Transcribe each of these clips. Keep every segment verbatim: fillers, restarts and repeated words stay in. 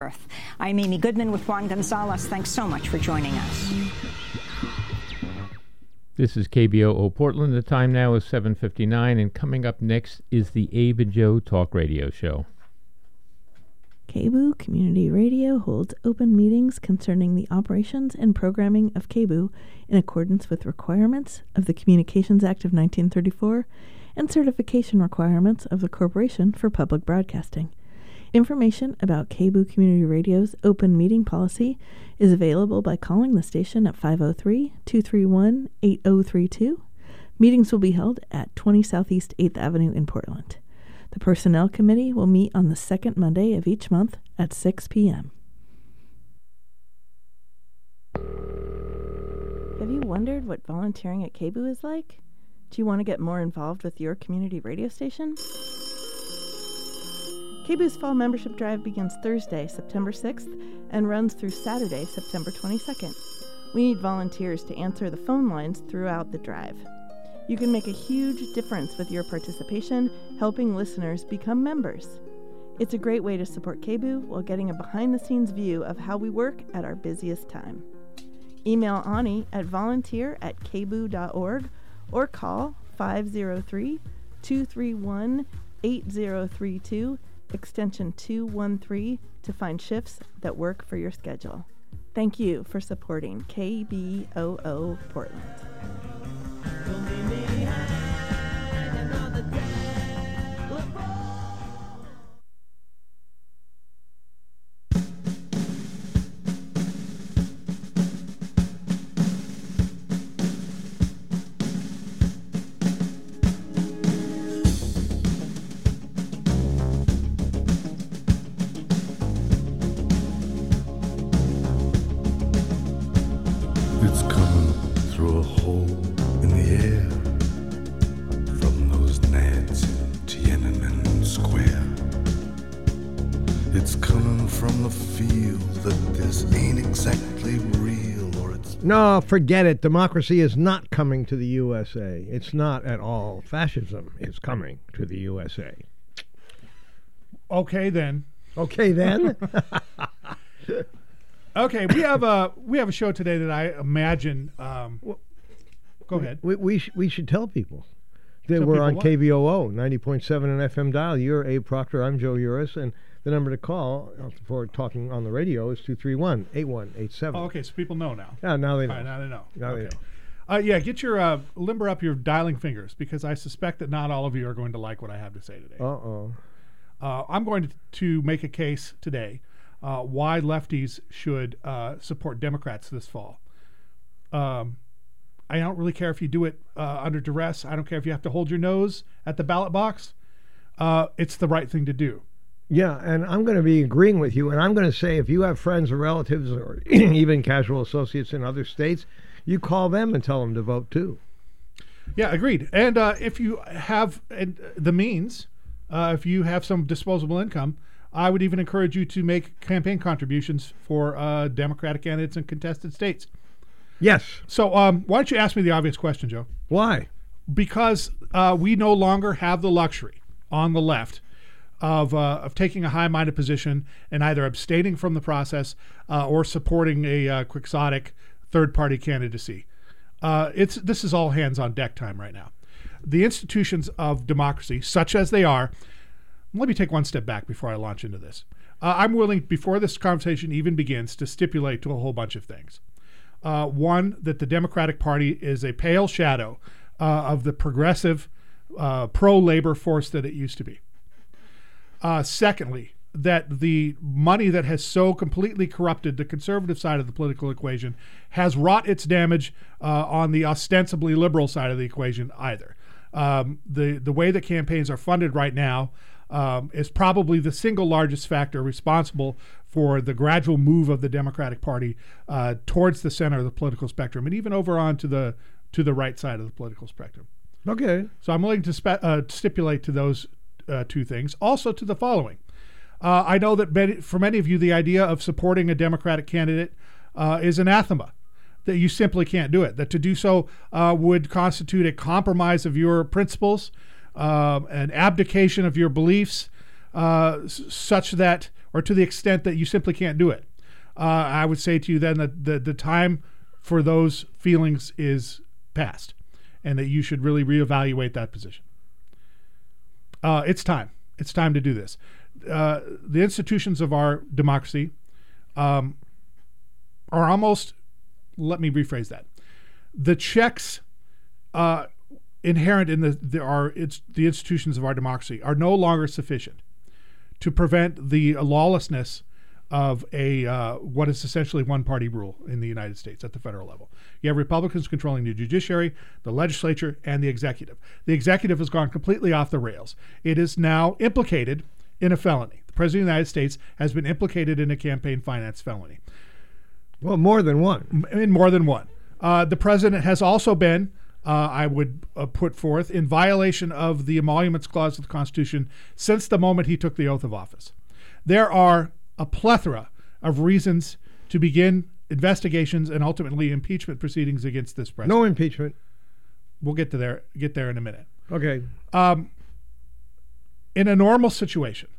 Earth. I'm Amy Goodman with Juan Gonzalez. Thanks so much for joining us. This is K B O O Portland. The time now is seven fifty-nine, and coming up next is the Abe and Joe Talk Radio Show. K B O O Community Radio holds open meetings concerning the operations and programming of K B O O in accordance with requirements of the Communications Act of nineteen thirty-four and certification requirements of the Corporation for Public Broadcasting. Information about K B O O Community Radio's open meeting policy is available by calling the station at five oh three, two three one, eight oh three two. Meetings will be held at twenty Southeast eighth Avenue in Portland. The Personnel Committee will meet on the second Monday of each month at six p.m. Have you wondered what volunteering at K B O O is like? Do you want to get more involved with your community radio station? K B O O's Fall Membership Drive begins Thursday, September sixth, and runs through Saturday, September twenty-second. We need volunteers to answer the phone lines throughout the drive. You can make a huge difference with your participation, helping listeners become members. It's a great way to support K B O O while getting a behind-the-scenes view of how we work at our busiest time. Email Ani at volunteer at k b o o dot org or call five oh three, two three one, eight oh three two, extension two one three, to find shifts that work for your schedule. Thank you for supporting K B O O Portland. It's coming through a hole in the air from those nads in Tiananmen Square. It's coming from the feel that this ain't exactly real, or it's... No, forget it. Democracy is not coming to the U S A. It's not at all. Fascism is coming to the U S A. Okay, then. Okay, then. Okay, we have a we have a show today that I imagine. Um, Well, go ahead. We we, sh- we should tell people that Tell we're people on what? K V O O ninety point seven and F M dial. You're Abe Proctor. I'm Joe Uris, and the number to call for talking on the radio is two three one, eight one eight seven. Oh, okay, so people know now. Yeah, now they know. All right, now they know. Now okay. they know. Uh, yeah, get your uh, limber up your dialing fingers, because I suspect that not all of you are going to like what I have to say today. Uh-oh. Uh, I'm going to, to make a case today uh, why lefties should uh, support Democrats this fall. Um, I don't really care if you do it uh, under duress. I don't care if you have to hold your nose at the ballot box. Uh, it's the right thing to do. Yeah, and I'm going to be agreeing with you, and I'm going to say if you have friends or relatives or even casual associates in other states, you call them and tell them to vote too. Yeah, agreed. And uh, if you have uh, the means, uh, if you have some disposable income, I would even encourage you to make campaign contributions for uh, Democratic candidates in contested states. Yes. So um, why don't you ask me the obvious question, Joe? Why? Because uh, we no longer have the luxury on the left of uh, of taking a high-minded position and either abstaining from the process uh, or supporting a uh, quixotic third-party candidacy. Uh, it's this is all hands-on-deck time right now. The institutions of democracy, such as they are, let me take one step back before I launch into this. Uh, I'm willing, before this conversation even begins, to stipulate to a whole bunch of things. Uh, one, that the Democratic Party is a pale shadow uh, of the progressive, uh, pro-labor force that it used to be. Uh, secondly, that the money that has so completely corrupted the conservative side of the political equation has wrought its damage uh, on the ostensibly liberal side of the equation either. Um, the, the way that campaigns are funded right now um, is probably the single largest factor responsible for the gradual move of the Democratic Party uh, towards the center of the political spectrum, and even over on to the to the right side of the political spectrum. Okay. So I'm willing to spe- uh, stipulate to those uh, two things. Also to the following. Uh, I know that many, for many of you, the idea of supporting a Democratic candidate uh, is anathema, that you simply can't do it, that to do so uh, would constitute a compromise of your principles, uh, an abdication of your beliefs, uh, s- such that or to the extent that you simply can't do it, uh, I would say to you then that the, the time for those feelings is past, and that you should really reevaluate that position. Uh, it's time. It's time to do this. Uh, the institutions of our democracy um, are almost, let me rephrase that. The checks uh, inherent in the, the, our, it's, the institutions of our democracy are no longer sufficient to prevent the lawlessness of a uh, what is essentially one-party rule in the United States at the federal level. You have Republicans controlling the judiciary, the legislature, and the executive. The executive has gone completely off the rails. It is now implicated in a felony. The President of the United States has been implicated in a campaign finance felony. Well, more than one. In more than one. Uh, the President has also been, uh, I would uh, put forth, in violation of the Emoluments Clause of the Constitution since the moment he took the oath of office. There are a plethora of reasons to begin investigations and ultimately impeachment proceedings against this president. No impeachment. We'll get to there. Get there in a minute. Okay. Um, in a normal situation,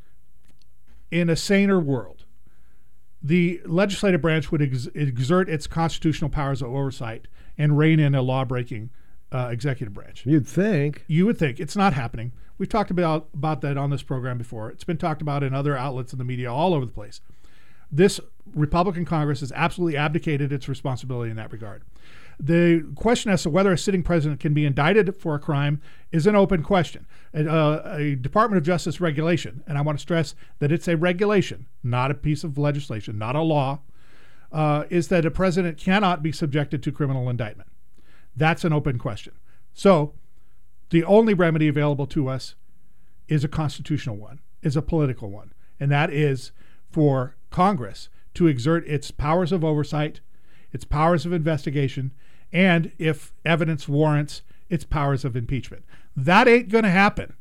in a saner world, the legislative branch would ex- exert its constitutional powers of oversight and rein in a law-breaking uh, executive branch. You'd think. You would think. It's not happening. We've talked about, about that on this program before. It's been talked about in other outlets in the media all over the place. This Republican Congress has absolutely abdicated its responsibility in that regard. The question as to whether a sitting president can be indicted for a crime is an open question. A, uh, a Department of Justice regulation, and I want to stress that it's a regulation, not a piece of legislation, not a law, uh, is that a president cannot be subjected to criminal indictment. That's an open question. So the only remedy available to us is a constitutional one, is a political one, and that is for Congress to exert its powers of oversight, its powers of investigation, and, if evidence warrants, its powers of impeachment. That ain't going to happen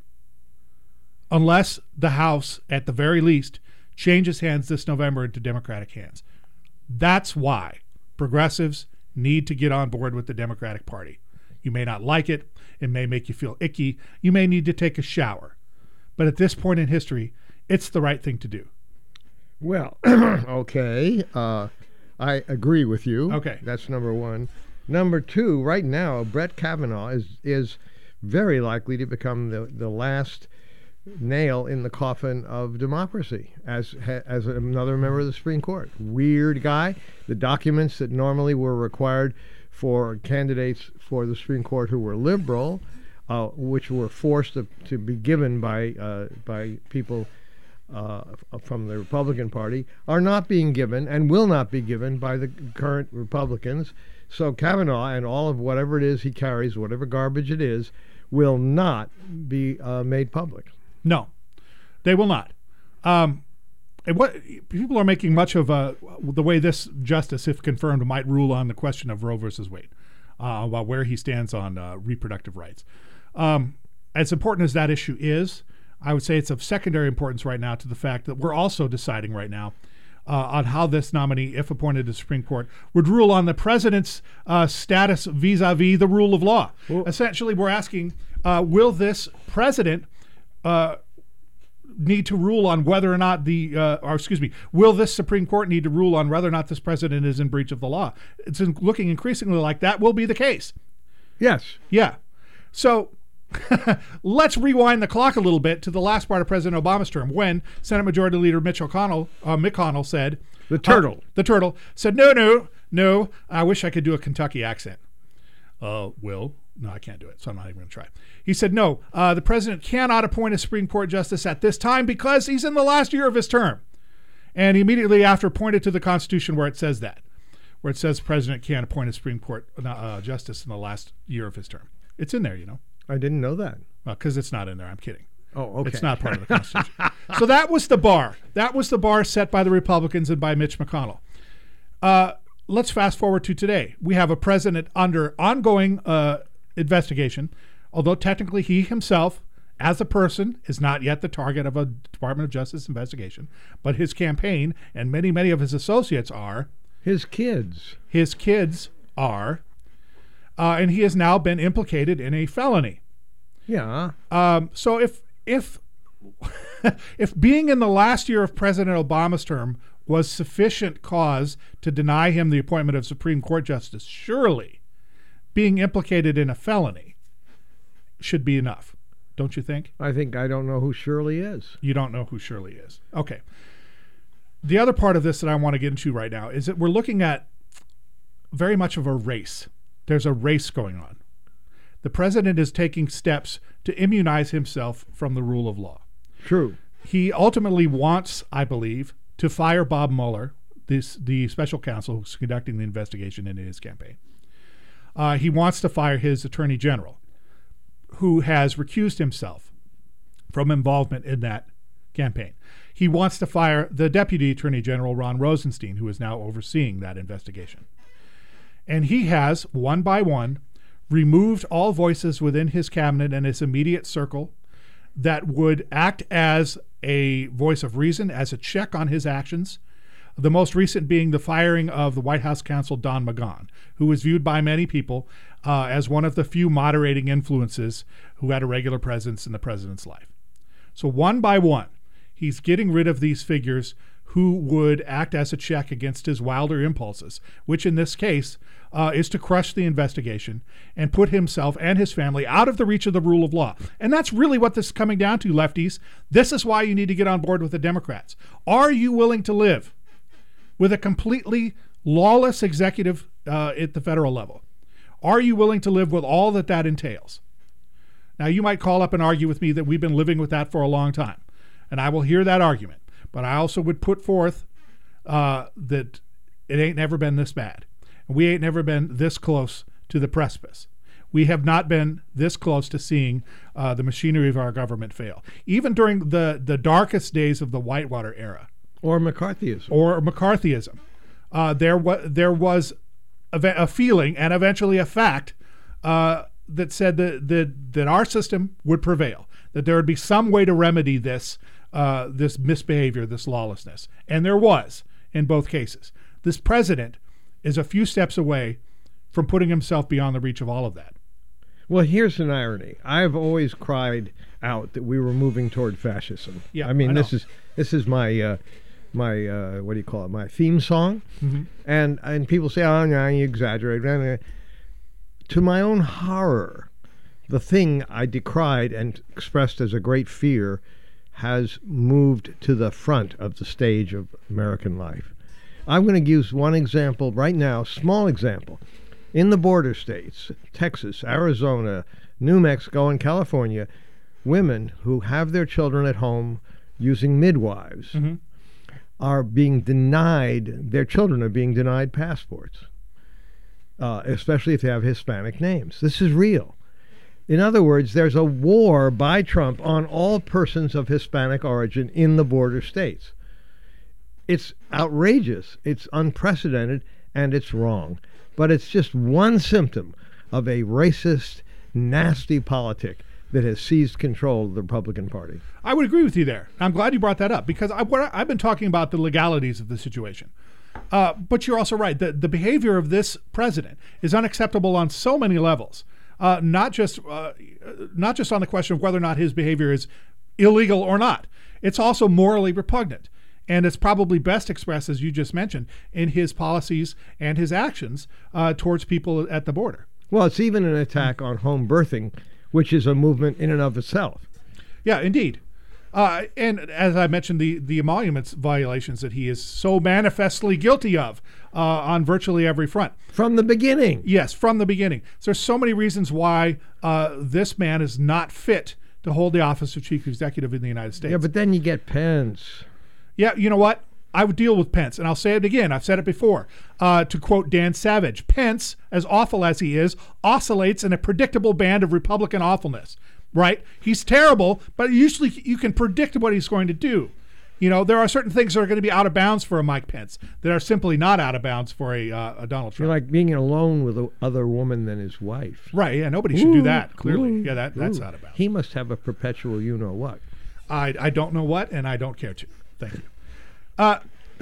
unless the House, at the very least, changes hands this November into Democratic hands. That's why progressives need to get on board with the Democratic Party. You may not like it. It may make you feel icky. You may need to take a shower. But at this point in history, it's the right thing to do. Well, okay. Uh, I agree with you. Okay. That's number one. Number two, right now, Brett Kavanaugh is is very likely to become the, the last nail in the coffin of democracy as as another member of the Supreme Court. Weird guy. The documents that normally were required for candidates for the Supreme Court who were liberal, uh, which were forced to, to be given by uh, by people uh, from the Republican Party, are not being given and will not be given by the current Republicans. So Kavanaugh and all of whatever it is he carries, whatever garbage it is, will not be uh, made public. No, they will not. Um, and what people are making much of uh, the way this justice, if confirmed, might rule on the question of Roe versus Wade, uh, about where he stands on uh, reproductive rights. Um, as important as that issue is, I would say it's of secondary importance right now to the fact that we're also deciding right now uh, on how this nominee, if appointed to the Supreme Court, would rule on the president's uh, status vis-a-vis the rule of law. Well, essentially, we're asking, uh, will this president uh, need to rule on whether or not the, uh, or excuse me, will this Supreme Court need to rule on whether or not this president is in breach of the law? It's in, looking increasingly like that will be the case. Yes. Yeah. So let's rewind the clock a little bit to the last part of President Obama's term when Senate Majority Leader Mitch McConnell, uh, McConnell said, the turtle, uh, the turtle said, no, no, no, I wish I could do a Kentucky accent. Uh, Will, no, I can't do it, so I'm not even going to try. He said, no, uh, the president cannot appoint a Supreme Court justice at this time because he's in the last year of his term. And he immediately after pointed to the Constitution where it says that, where it says the president can't appoint a Supreme Court uh, justice in the last year of his term. It's in there, you know. I didn't know that. Well, because it's not in there. I'm kidding. Oh, okay. It's not part of the Constitution. So that was the bar. That was the bar set by the Republicans and by Mitch McConnell. Uh, let's fast forward to today. We have a president under ongoing uh, investigation, although technically he himself, as a person, is not yet the target of a Department of Justice investigation, but his campaign and many, many of his associates are. His kids. His kids are. Uh, and he has now been implicated in a felony. Yeah. Um, so if if if being in the last year of President Obama's term was sufficient cause to deny him the appointment of Supreme Court Justice, surely being implicated in a felony should be enough, don't you think? I think I don't know who Shirley is. You don't know who Shirley is. Okay. The other part of this that I want to get into right now is that we're looking at very much of a race. There's a race going on. The president is taking steps to immunize himself from the rule of law. True. He ultimately wants, I believe, to fire Bob Mueller, this, the special counsel who's conducting the investigation into his campaign. Uh, he wants to fire his attorney general, who has recused himself from involvement in that campaign. He wants to fire the deputy attorney general, Ron Rosenstein, who is now overseeing that investigation. And he has, one by one, removed all voices within his cabinet and his immediate circle that would act as a voice of reason, as a check on his actions. The most recent being the firing of the White House counsel Don McGahn, who was viewed by many people uh, as one of the few moderating influences who had a regular presence in the president's life. So one by one, he's getting rid of these figures who would act as a check against his wilder impulses, which in this case uh, is to crush the investigation and put himself and his family out of the reach of the rule of law. And that's really what this is coming down to, lefties. This is why you need to get on board with the Democrats. Are you willing to live with a completely lawless executive uh, at the federal level? Are you willing to live with all that that entails? Now, you might call up and argue with me that we've been living with that for a long time, and I will hear that argument. But I also would put forth uh, that it ain't never been this bad. And we ain't never been this close to the precipice. We have not been this close to seeing uh, the machinery of our government fail. Even during the, the darkest days of the Whitewater era. Or McCarthyism. Or McCarthyism. Uh, there, wa- there was a, a feeling and eventually a fact uh, that said that, that, that our system would prevail, that there would be some way to remedy this Uh, this misbehavior, this lawlessness. And there was in both cases. This president is a few steps away from putting himself beyond the reach of all of that. Well, here's an irony. I've always cried out that we were moving toward fascism. Yeah, I mean, I this know. is this is my uh, my uh, what do you call it? My theme song. Mm-hmm. And and people say, "Oh, no, you exaggerate." To my own horror, the thing I decried and expressed as a great fear has moved to the front of the stage of American life. I'm going to use one example right now, small example. In the border states, Texas, Arizona, New Mexico, and California, women who have their children at home using midwives Mm-hmm. are being denied, their children are being denied passports, uh, especially if they have Hispanic names. This is real. In other words, there's a war by Trump on all persons of Hispanic origin in the border states. It's outrageous, it's unprecedented, and it's wrong. But it's just one symptom of a racist, nasty politic that has seized control of the Republican Party. I would agree with you there. I'm glad you brought that up because I, what I, I've been talking about the legalities of the situation. Uh, but you're also right. The, the behavior of this president is unacceptable on so many levels. Uh, not just uh, not just on the question of whether or not his behavior is illegal or not. It's also morally repugnant. And it's probably best expressed, as you just mentioned, in his policies and his actions uh, towards people at the border. Well, it's even an attack on home birthing, which is a movement in and of itself. Yeah, indeed. Uh, and as I mentioned, the, the emoluments violations that he is so manifestly guilty of uh, on virtually every front. From the beginning. Yes, from the beginning. So there's so many reasons why uh, this man is not fit to hold the office of chief executive in the United States. Yeah, but then you get Pence. Yeah, you know what? I would deal with Pence, and I'll say it again. I've said it before. Uh, to quote Dan Savage, Pence, as awful as he is, oscillates in a predictable band of Republican awfulness. Right? He's terrible, but usually you can predict what he's going to do. You know, there are certain things that are going to be out of bounds for a Mike Pence that are simply not out of bounds for a, uh, a Donald Trump. You're like being alone with a other woman than his wife. Right, yeah, nobody should do that, clearly. Ooh, yeah, that, that's ooh. out of bounds. He must have a perpetual you-know-what. I, I don't know what, and I don't care to. Thank you. Uh,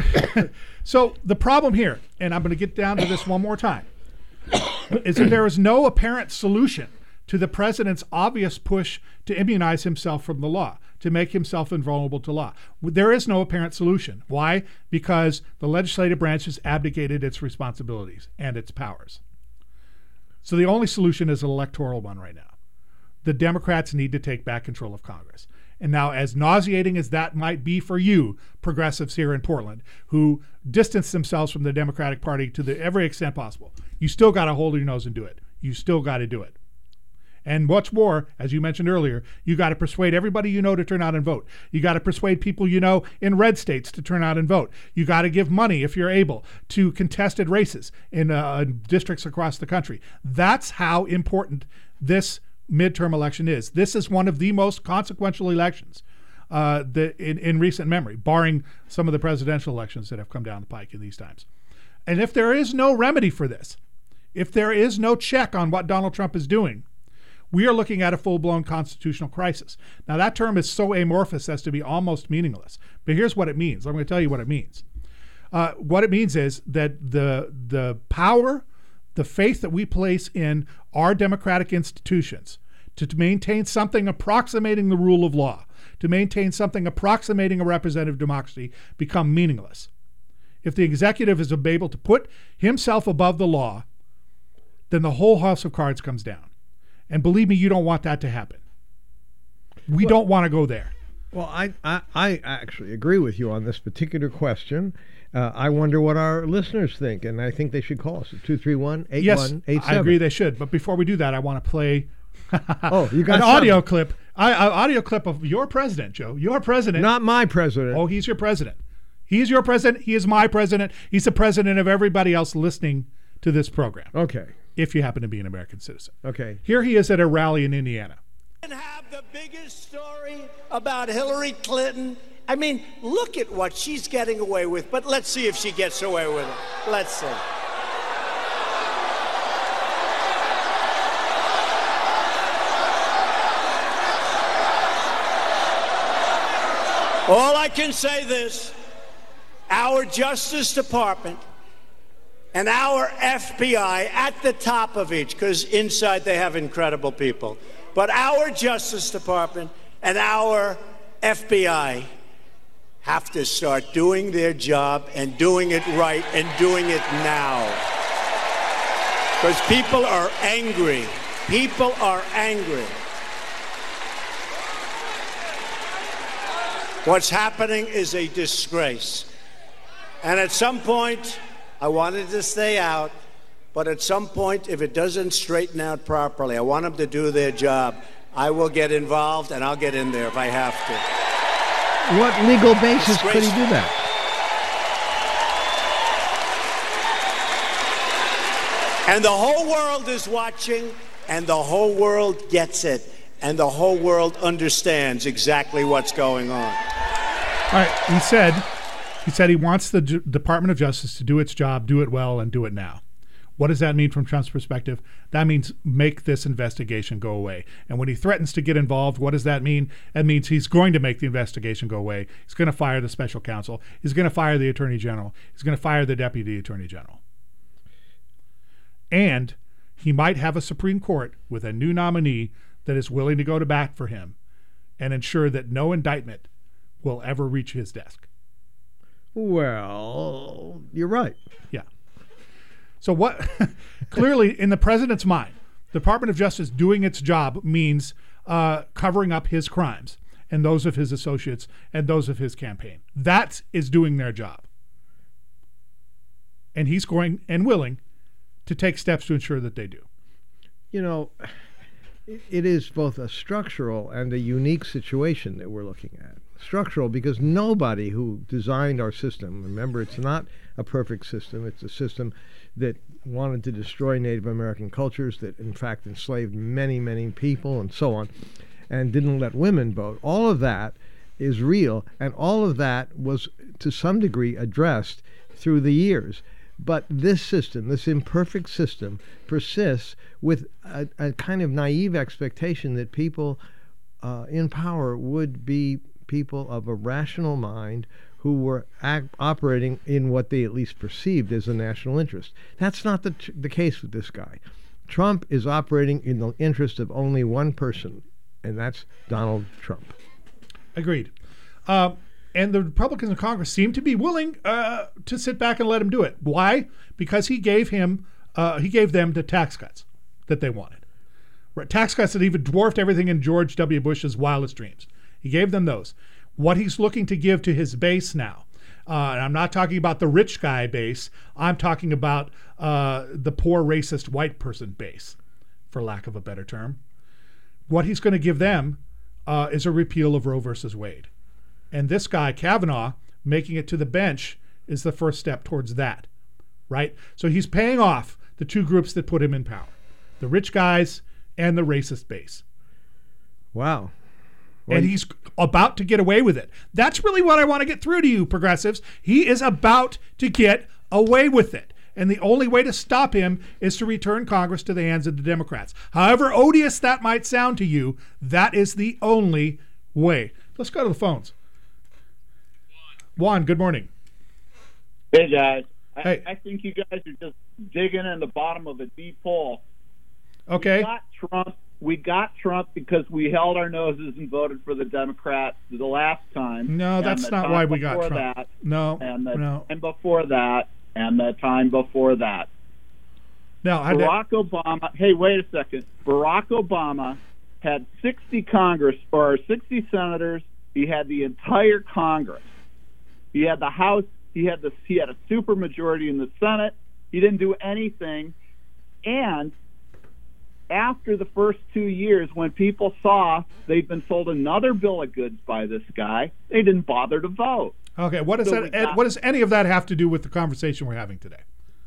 so the problem here, and I'm going to get down to this one more time, is that there is no apparent solution to the president's obvious push to immunize himself from the law, to make himself invulnerable to law. There is no apparent solution. Why? Because the legislative branch has abdicated its responsibilities and its powers. So the only solution is an electoral one right now. The Democrats need to take back control of Congress. And now, as nauseating as that might be for you, progressives here in Portland, who distance themselves from the Democratic Party to the every extent possible, you still got to hold your nose and do it. You still got to do it. And what's more, as you mentioned earlier, you got to persuade everybody you know to turn out and vote. You got to persuade people you know in red states to turn out and vote. You got to give money, if you're able, to contested races in uh, districts across the country. That's how important this midterm election is. This is one of the most consequential elections uh, the, in, in recent memory, barring some of the presidential elections that have come down the pike in these times. And if there is no remedy for this, if there is no check on what Donald Trump is doing, we are looking at a full-blown constitutional crisis. Now, that term is so amorphous as to be almost meaningless. But here's what it means. I'm going to tell you what it means. Uh, what it means is that the the power, the faith that we place in our democratic institutions to, to maintain something approximating the rule of law, to maintain something approximating a representative democracy, become meaningless. If the executive is able to put himself above the law, then the whole house of cards comes down. And believe me, you don't want that to happen. We well, don't want to go there. Well, I, I, I actually agree with you on this particular question. Uh, I wonder what our listeners think, and I think they should call us at two three one, eight one eight seven. Yes, I agree they should. But before we do that, I want to play oh, you got an something. audio clip. I, I, audio clip of your president, Joe. Your president. Not my president. Oh, he's your president. He's your president. He is my president. He's the president of everybody else listening to this program. Okay. If you happen to be an American citizen. Okay. Here he is at a rally in Indiana. And have the biggest story about Hillary Clinton. I mean, look at what she's getting away with, but let's see if she gets away with it. Let's see. All I can say this, our Justice Department and our F B I at the top of each, because inside they have incredible people, but our Justice Department and our F B I have to start doing their job and doing it right and doing it now. Because people are angry. People are angry. What's happening is a disgrace. And at some point, I wanted to stay out, but at some point, if it doesn't straighten out properly, I want them to do their job. I will get involved, and I'll get in there if I have to. What legal basis could he do that? And the whole world is watching, and the whole world gets it, and the whole world understands exactly what's going on. All right, he said... He said he wants the J- Department of Justice to do its job, do it well, and do it now. What does that mean from Trump's perspective? That means make this investigation go away. And when he threatens to get involved, what does that mean? That means he's going to make the investigation go away. He's going to fire the special counsel. He's going to fire the attorney general. He's going to fire the deputy attorney general. And he might have a Supreme Court with a new nominee that is willing to go to bat for him and ensure that no indictment will ever reach his desk. Well, you're right. Yeah. So what, clearly in the president's mind, the Department of Justice doing its job means uh, covering up his crimes and those of his associates and those of his campaign. That is doing their job. And he's going and willing to take steps to ensure that they do. You know, it is both a structural and a unique situation that we're looking at. Structural because nobody who designed our system, remember, it's not a perfect system. It's a system that wanted to destroy Native American cultures, that in fact enslaved many, many people and so on, and didn't let women vote. All of that is real, and all of that was to some degree addressed through the years. But this system, this imperfect system, persists with a, a kind of naive expectation that people uh, in power would be people of a rational mind who were act, operating in what they at least perceived as a national interest. That's not the, the case with this guy. Trump is operating in the interest of only one person, and that's Donald Trump. Agreed. Um, and the Republicans in Congress seem to be willing uh, to sit back and let him do it. Why? Because he gave him, uh, he gave them the tax cuts that they wanted. Right, tax cuts that even dwarfed everything in George W. Bush's wildest dreams. He gave them those. What he's looking to give to his base now, uh, and I'm not talking about the rich guy base, I'm talking about uh, the poor racist white person base, for lack of a better term. What he's going to give them uh, is a repeal of Roe versus Wade. And this guy, Kavanaugh, making it to the bench is the first step towards that, right? So he's paying off the two groups that put him in power, the rich guys and the racist base. Wow. Well, and he's about to get away with it. That's really what I want to get through to you, progressives. He is about to get away with it. And the only way to stop him is to return Congress to the hands of the Democrats. However odious that might sound to you, that is the only way. Let's go to the phones. Juan, good morning. Hey, guys. Hey. I, I think you guys are just digging in the bottom of a deep hole. Okay. We got Trump. We got Trump because we held our noses and voted for the Democrats the last time. No, and that's the not time why we got before Trump. That, no, and the no. time before that, and the time before that. No, I Barack Obama. Hey, wait a second. Barack Obama had sixty Congress or sixty senators. He had the entire Congress. He had the House. He had the. He had a supermajority in the Senate. He didn't do anything, and after the first two years, when people saw they'd been sold another bill of goods by this guy, they didn't bother to vote. Okay, what does So that? we Ed, got- what does any of that have to do with the conversation we're having today?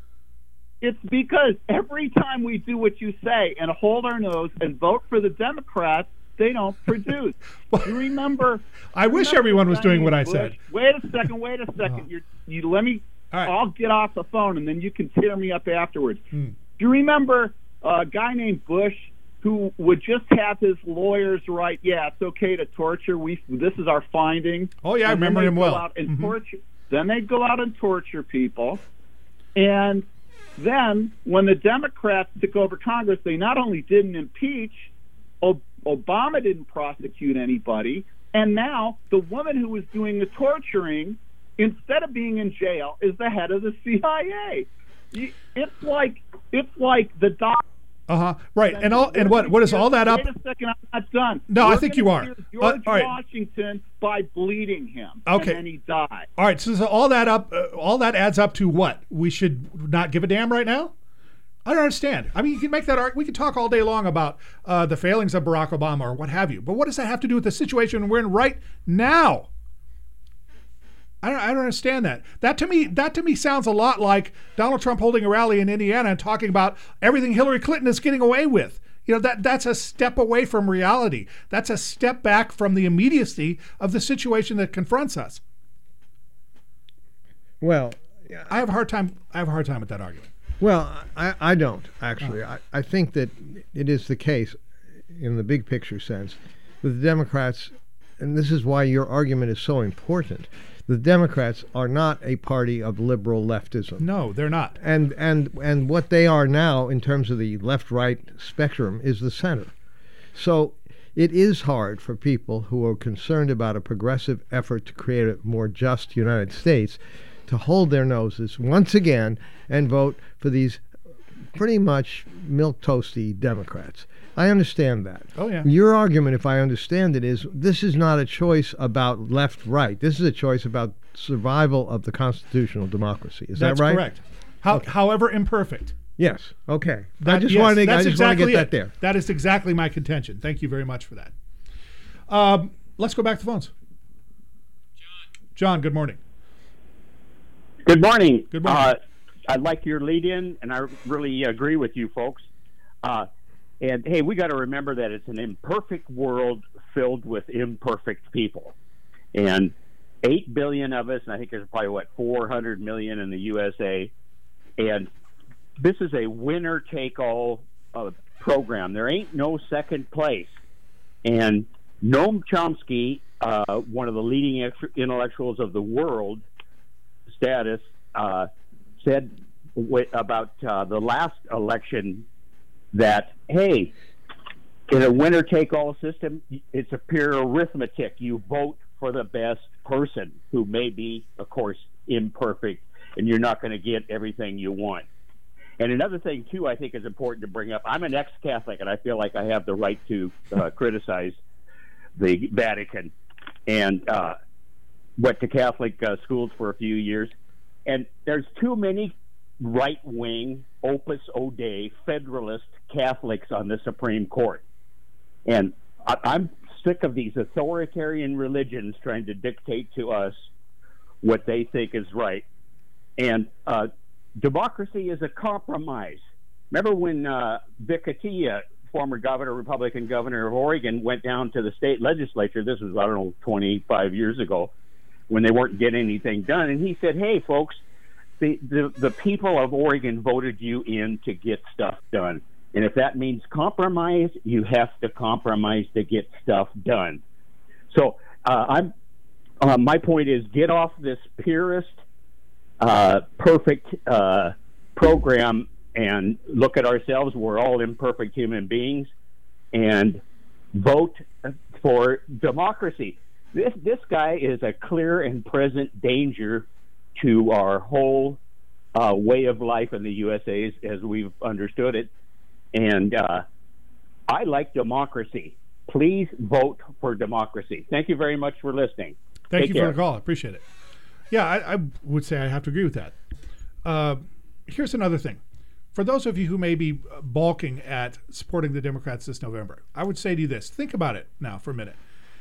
It's because every time we do what you say and hold our nose and vote for the Democrats, they don't produce. You remember? I wish remember everyone was doing what I Bush? said. Wait a second. Wait a second. Oh. You're, you let me. All right. I'll get off the phone and then you can tear me up afterwards. Hmm. Do you remember a guy named Bush who would just have his lawyers write, "Yeah, it's okay to torture. We this is our finding." Oh yeah, I And then remember they'd him go well. out and Mhm. torture. Then they'd go out and torture people, and then when the Democrats took over Congress, they not only didn't impeach, Ob- Obama didn't prosecute anybody, and now the woman who was doing the torturing, instead of being in jail, is the head of the C I A. You- It's like it's like the doc. Uh huh. Right. And all and what what is all that up? Wait a second, I'm not done. No, I We're think gonna you are. accuse Uh, George all right. Washington by bleeding him, Okay. and then he died. All right. So, so all that up, uh, all that adds up to what? We should not give a damn right now. I don't understand. I mean, you can make that argument. We can talk all day long about uh, the failings of Barack Obama or what have you, but what does that have to do with the situation we're in right now? I don't, I don't understand that. That to me, that to me sounds a lot like Donald Trump holding a rally in Indiana and talking about everything Hillary Clinton is getting away with. You know, that that's a step away from reality. That's a step back from the immediacy of the situation that confronts us. well, I have a hard time. I have a hard time with that argument. Well, I, I don't, actually. I, I think that it is the case in the big picture sense with the Democrats, and this is why your argument is so important. The Democrats are not a party of liberal leftism. No, they're not. And, and, and what they are now in terms of the left-right spectrum is the center. So it is hard for people who are concerned about a progressive effort to create a more just United States to hold their noses once again and vote for these pretty much milquetoasty Democrats. I understand that. Oh, yeah. Your argument, if I understand it, is this is not a choice about left-right. This is a choice about survival of the constitutional democracy. Is That's that right? correct. How, However imperfect. Yes. Okay. That- I just yes, wanted to, I that's just want to exactly get it. that there. That is exactly my contention. Thank you very much for that. Um, let's go back to the phones. John. John, good morning. Good morning. Good morning. Uh, I like your lead-in, and I really agree with you folks. Uh, and, hey, we got to remember that it's an imperfect world filled with imperfect people. And eight billion of us, and I think there's probably, what, four hundred million in the U S A. And this is a winner-take-all uh, program. There ain't no second place. And Noam Chomsky, uh, one of the leading ex- intellectuals of the world, status, uh, said w- about uh, the last election that, hey, in a winner-take-all system, it's a pure arithmetic. You vote for the best person, who may be, of course, imperfect, and you're not going to get everything you want. And another thing, too, I think is important to bring up. I'm an ex-Catholic, and I feel like I have the right to uh, criticize the Vatican. And uh, went to Catholic uh, schools for a few years. And there's too many right-wing, Opus Dei, Federalist Catholics on the Supreme Court. And I, I'm sick of these authoritarian religions trying to dictate to us what they think is right. And uh, democracy is a compromise. Remember when uh, Vic Atiyeh, former governor, Republican governor of Oregon, went down to the state legislature, this was, I don't know, twenty-five years ago, when they weren't getting anything done, and he said, hey, folks, the, the, the people of Oregon voted you in to get stuff done. And if that means compromise, you have to compromise to get stuff done. So uh, I'm, uh, my point is, get off this purist, uh, perfect uh, program and look at ourselves. We're all imperfect human beings, and vote for democracy. This this guy is a clear and present danger to our whole uh, way of life in the U S A as, as we've understood it. And uh, I like democracy. Please vote for democracy. Thank you very much for listening. Thank Take you care. for the call. I appreciate it. Yeah, I, I would say I have to agree with that. Uh, here's another thing. For those of you who may be balking at supporting the Democrats this November, I would say to you this. Think about it now for a minute.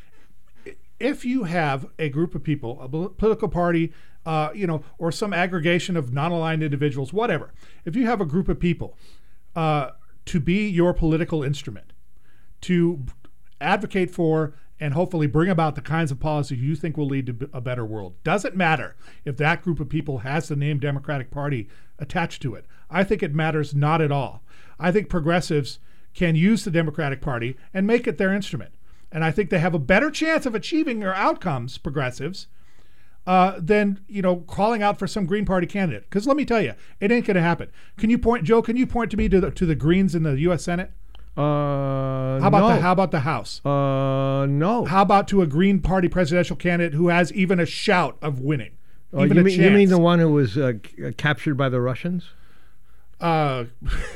If you have a group of people, a political party, uh, you know, or some aggregation of non-aligned individuals, whatever, if you have a group of people uh, to be your political instrument, to advocate for and hopefully bring about the kinds of policies you think will lead to a better world, doesn't matter if that group of people has the name Democratic Party attached to it. I think it matters not at all. I think progressives can use the Democratic Party and make it their instrument. And I think they have a better chance of achieving their outcomes, progressives, uh, than, you know, calling out for some Green Party candidate. Because let me tell you, it ain't going to happen. Can you point, Joe, can you point to me to the, to the Greens in the U S Senate? Uh, how about no. the how about the House? Uh, no. How about to a Green Party presidential candidate who has even a shout of winning? Uh, even you, a mean, chance. you mean the one who was uh, c- captured by the Russians? Uh,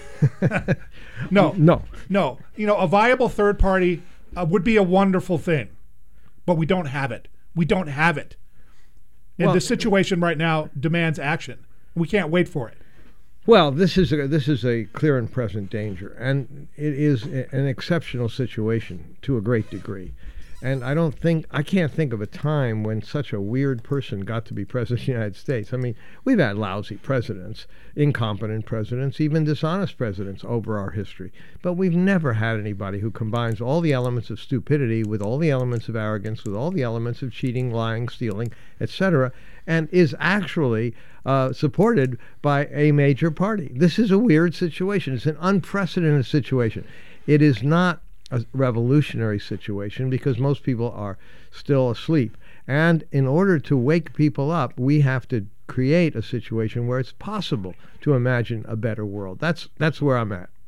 no, no, no. You know, a viable third party uh, would be a wonderful thing, but we don't have it. We don't have it. And Well, the situation right now demands action. We can't wait for it. Well, this is a, this is a clear and present danger, and it is a, an exceptional situation to a great degree. And I don't think, I can't think of a time when such a weird person got to be president of the United States. I mean, we've had lousy presidents, incompetent presidents, even dishonest presidents over our history. But we've never had anybody who combines all the elements of stupidity with all the elements of arrogance, with all the elements of cheating, lying, stealing, et cetera, and is actually uh, supported by a major party. This is a weird situation. It's an unprecedented situation. It is not a revolutionary situation because most people are still asleep. And in order to wake people up, we have to create a situation where it's possible to imagine a better world. That's that's where I'm at.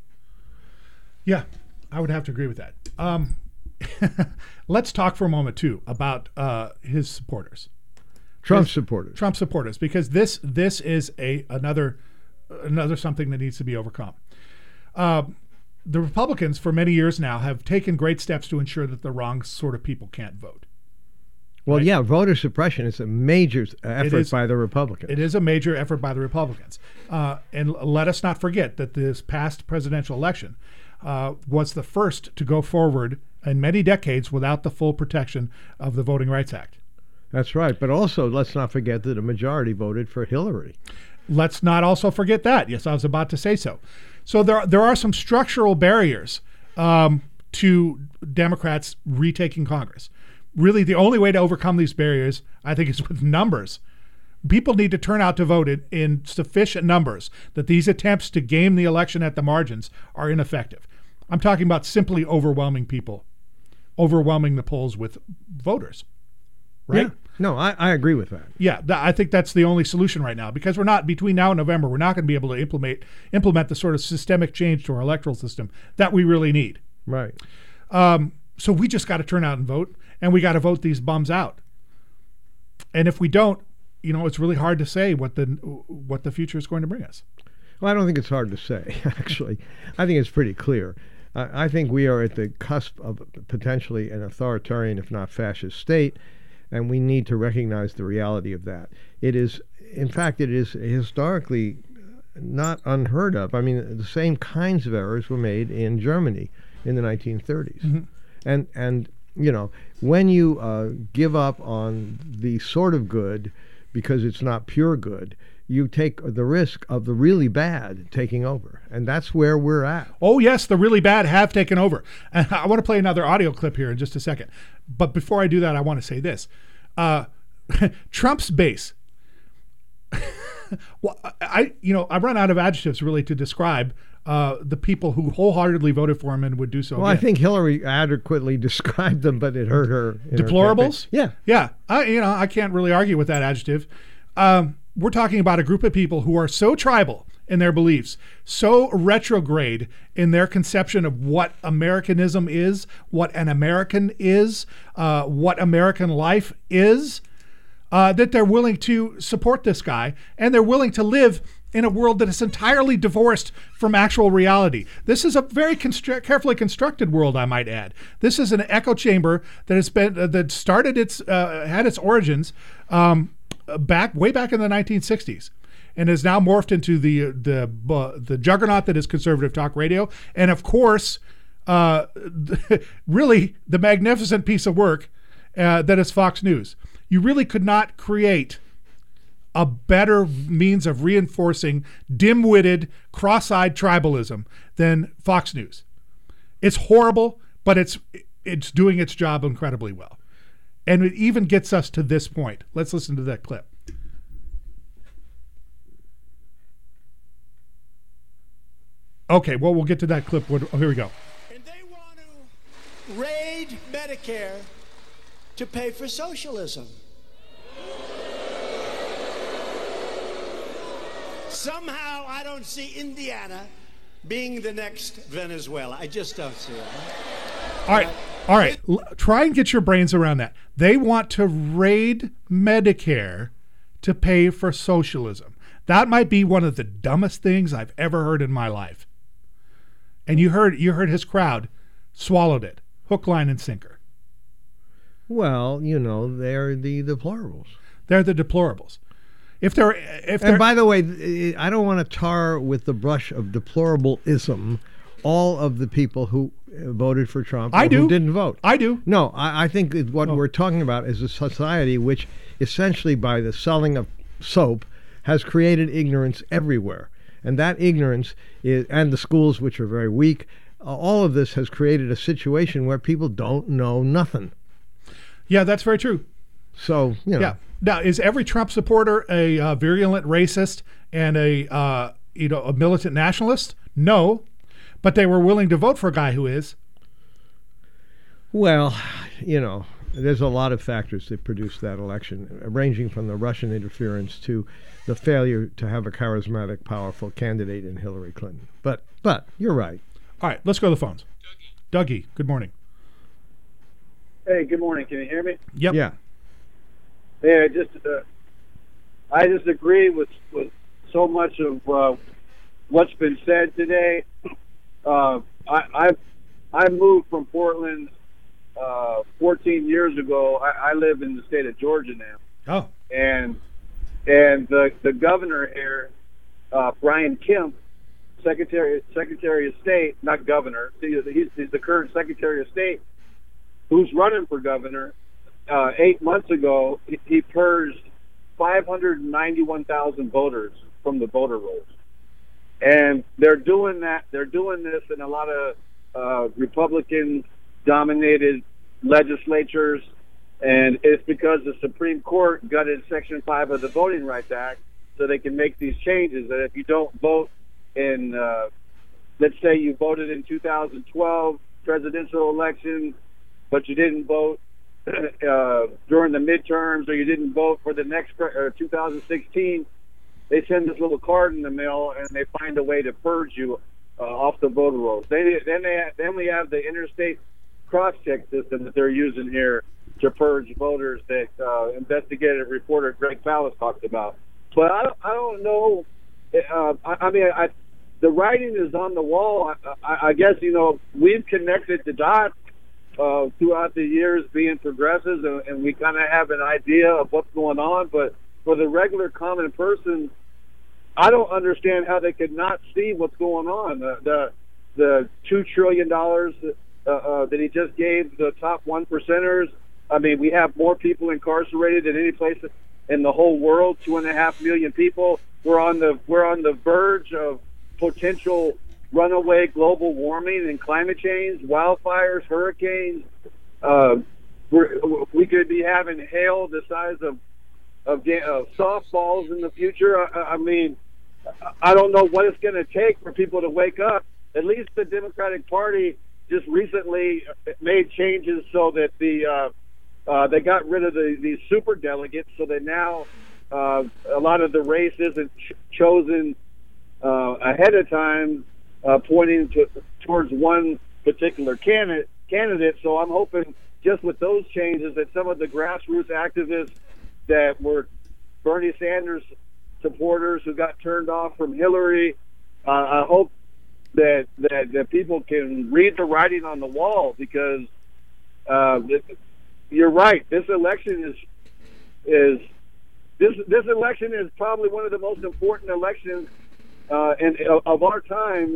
Yeah, I would have to agree with that. Um, let's talk for a moment, too, about uh, his supporters. Trump his, supporters. Trump supporters, because this this is a another another something that needs to be overcome. Uh, The Republicans, for many years now, have taken great steps to ensure that the wrong sort of people can't vote. Well, right? yeah, voter suppression is a major effort is, by the Republicans. It is a major effort by the Republicans. Uh, and let us not forget that this past presidential election uh, was the first to go forward in many decades without the full protection of the Voting Rights Act. That's right. But also, let's not forget that a majority voted for Hillary. Let's not also forget that. Yes, I was about to say so. So there, there are some structural barriers um, to Democrats retaking Congress. Really, the only way to overcome these barriers, I think, is with numbers. People need to turn out to vote in, in sufficient numbers that these attempts to game the election at the margins are ineffective. I'm talking about simply overwhelming people, overwhelming the polls with voters, right? Yeah. No, I, I agree with that. Yeah, th- I think that's the only solution right now, because we're not, between now and November, we're not going to be able to implement implement the sort of systemic change to our electoral system that we really need. Right. Um, so we just got to turn out and vote, and we got to vote these bums out. And if we don't, you know, it's really hard to say what the what the future is going to bring us. Well, I don't think it's hard to say, actually. I think it's pretty clear. Uh, I think we are at the cusp of potentially an authoritarian, if not fascist, state, and we need to recognize the reality of that. It is, in fact, it is historically not unheard of. I mean, the same kinds of errors were made in Germany in the nineteen thirties. Mm-hmm. And, and you know, when you uh, give up on the sort of good because it's not pure good, you take the risk of the really bad taking over. And that's where we're at. Oh, yes, the really bad have taken over. And I want to play another audio clip here in just a second. But before I do that, I want to say this. Uh, Trump's base. Well, I, you know, I run out of adjectives really to describe uh, the people who wholeheartedly voted for him and would do so Well, again. I think Hillary adequately described them, but it hurt her. in her Deplorables? campaign. Yeah. I, you know, I can't really argue with that adjective. Um, we're talking about a group of people who are so tribal in their beliefs, so retrograde in their conception of what Americanism is, what an American is, uh, what American life is, uh, that they're willing to support this guy, and they're willing to live in a world that is entirely divorced from actual reality. This is a very constru- carefully constructed world, I might add. This is an echo chamber that has been uh, that started its uh, had its origins um, back way back in the nineteen sixties, and has now morphed into the the uh, the juggernaut that is conservative talk radio, and of course, uh, really the magnificent piece of work uh, that is Fox News. You really could not create a better means of reinforcing dim-witted, cross-eyed tribalism than Fox News. It's horrible, but it's it's doing its job incredibly well. And it even gets us to this point. Let's listen to that clip. Okay, well, we'll get to that clip. Oh, here we go. And they want to raid Medicare to pay for socialism. Somehow I don't see Indiana being the next Venezuela. I just don't see it. All right, all right. L- try and get your brains around that. They want to raid Medicare to pay for socialism. That might be one of the dumbest things I've ever heard in my life. And you heard you heard his crowd swallowed it, hook, line, and sinker. Well, you know, they're the deplorables. They're the deplorables. If they're, if they're, and by the way, I don't want to tar with the brush of deplorableism all of the people who voted for Trump I or do. who didn't vote. I do. No, I, I think that what Oh. we're talking about is a society which essentially by the selling of soap has created ignorance everywhere. And that ignorance is, and the schools which are very weak, uh, all of this has created a situation where people don't know nothing. Yeah, that's very true. So, you know. Yeah. Now, is every Trump supporter a uh, virulent racist and a uh, you know a militant nationalist? No, but they were willing to vote for a guy who is. Well, you know, there's a lot of factors that produced that election, ranging from the Russian interference to the failure to have a charismatic, powerful candidate in Hillary Clinton. But, but you're right. All right, let's go to the phones. Dougie, Dougie, good morning. Hey, good morning. Can you hear me? Yep. Yeah. Yeah, just uh, I disagree with with so much of uh, what's been said today. Uh, I I've, I moved from Portland uh, fourteen years ago. I, I live in the state of Georgia now. Oh. And and the the governor here, uh, Brian Kemp, Secretary Secretary of State, not governor. He's, he's the current Secretary of State, who's running for governor. Uh, eight months ago, he, he purged five hundred ninety-one thousand voters from the voter rolls, and they're doing that. They're doing this in a lot of uh, Republican-dominated legislatures, and it's because the Supreme Court gutted Section Five of the Voting Rights Act, so they can make these changes. That if you don't vote in, uh, let's say you voted in two thousand twelve presidential election, but you didn't vote Uh, during the midterms, or you didn't vote for the next uh, two thousand sixteen, they send this little card in the mail and they find a way to purge you uh, off the voter rolls. They, then they have, then we have the interstate cross-check system that they're using here to purge voters that uh, investigative reporter Greg Palast talked about. But I don't, I don't know. Uh, I, I mean, I, the writing is on the wall. I, I, I guess, you know, we've connected the dots uh, throughout the years being progressives, and, and we kind of have an idea of what's going on. But for the regular common person, I don't understand how they could not see what's going on. The the, the two trillion dollars uh, uh, that he just gave the top one percenters. I mean, we have more people incarcerated than any place in the whole world. Two and a half million people. We're on the we're on the verge of potential runaway global warming and climate change, wildfires, hurricanes. Uh, we're, we could be having hail the size of of, of softballs in the future. I, I mean, I don't know what it's going to take for people to wake up. At least the Democratic Party just recently made changes so that the uh, uh, they got rid of the, the super delegates, so that now uh, a lot of the race isn't ch- chosen uh, ahead of time, uh, pointing to, towards one particular candidate. Candidate. So I'm hoping just with those changes that some of the grassroots activists that were Bernie Sanders supporters who got turned off from Hillary, uh, I hope that, that that people can read the writing on the wall, because uh, it, you're right. This election is is this this election is probably one of the most important elections uh, in, of our time.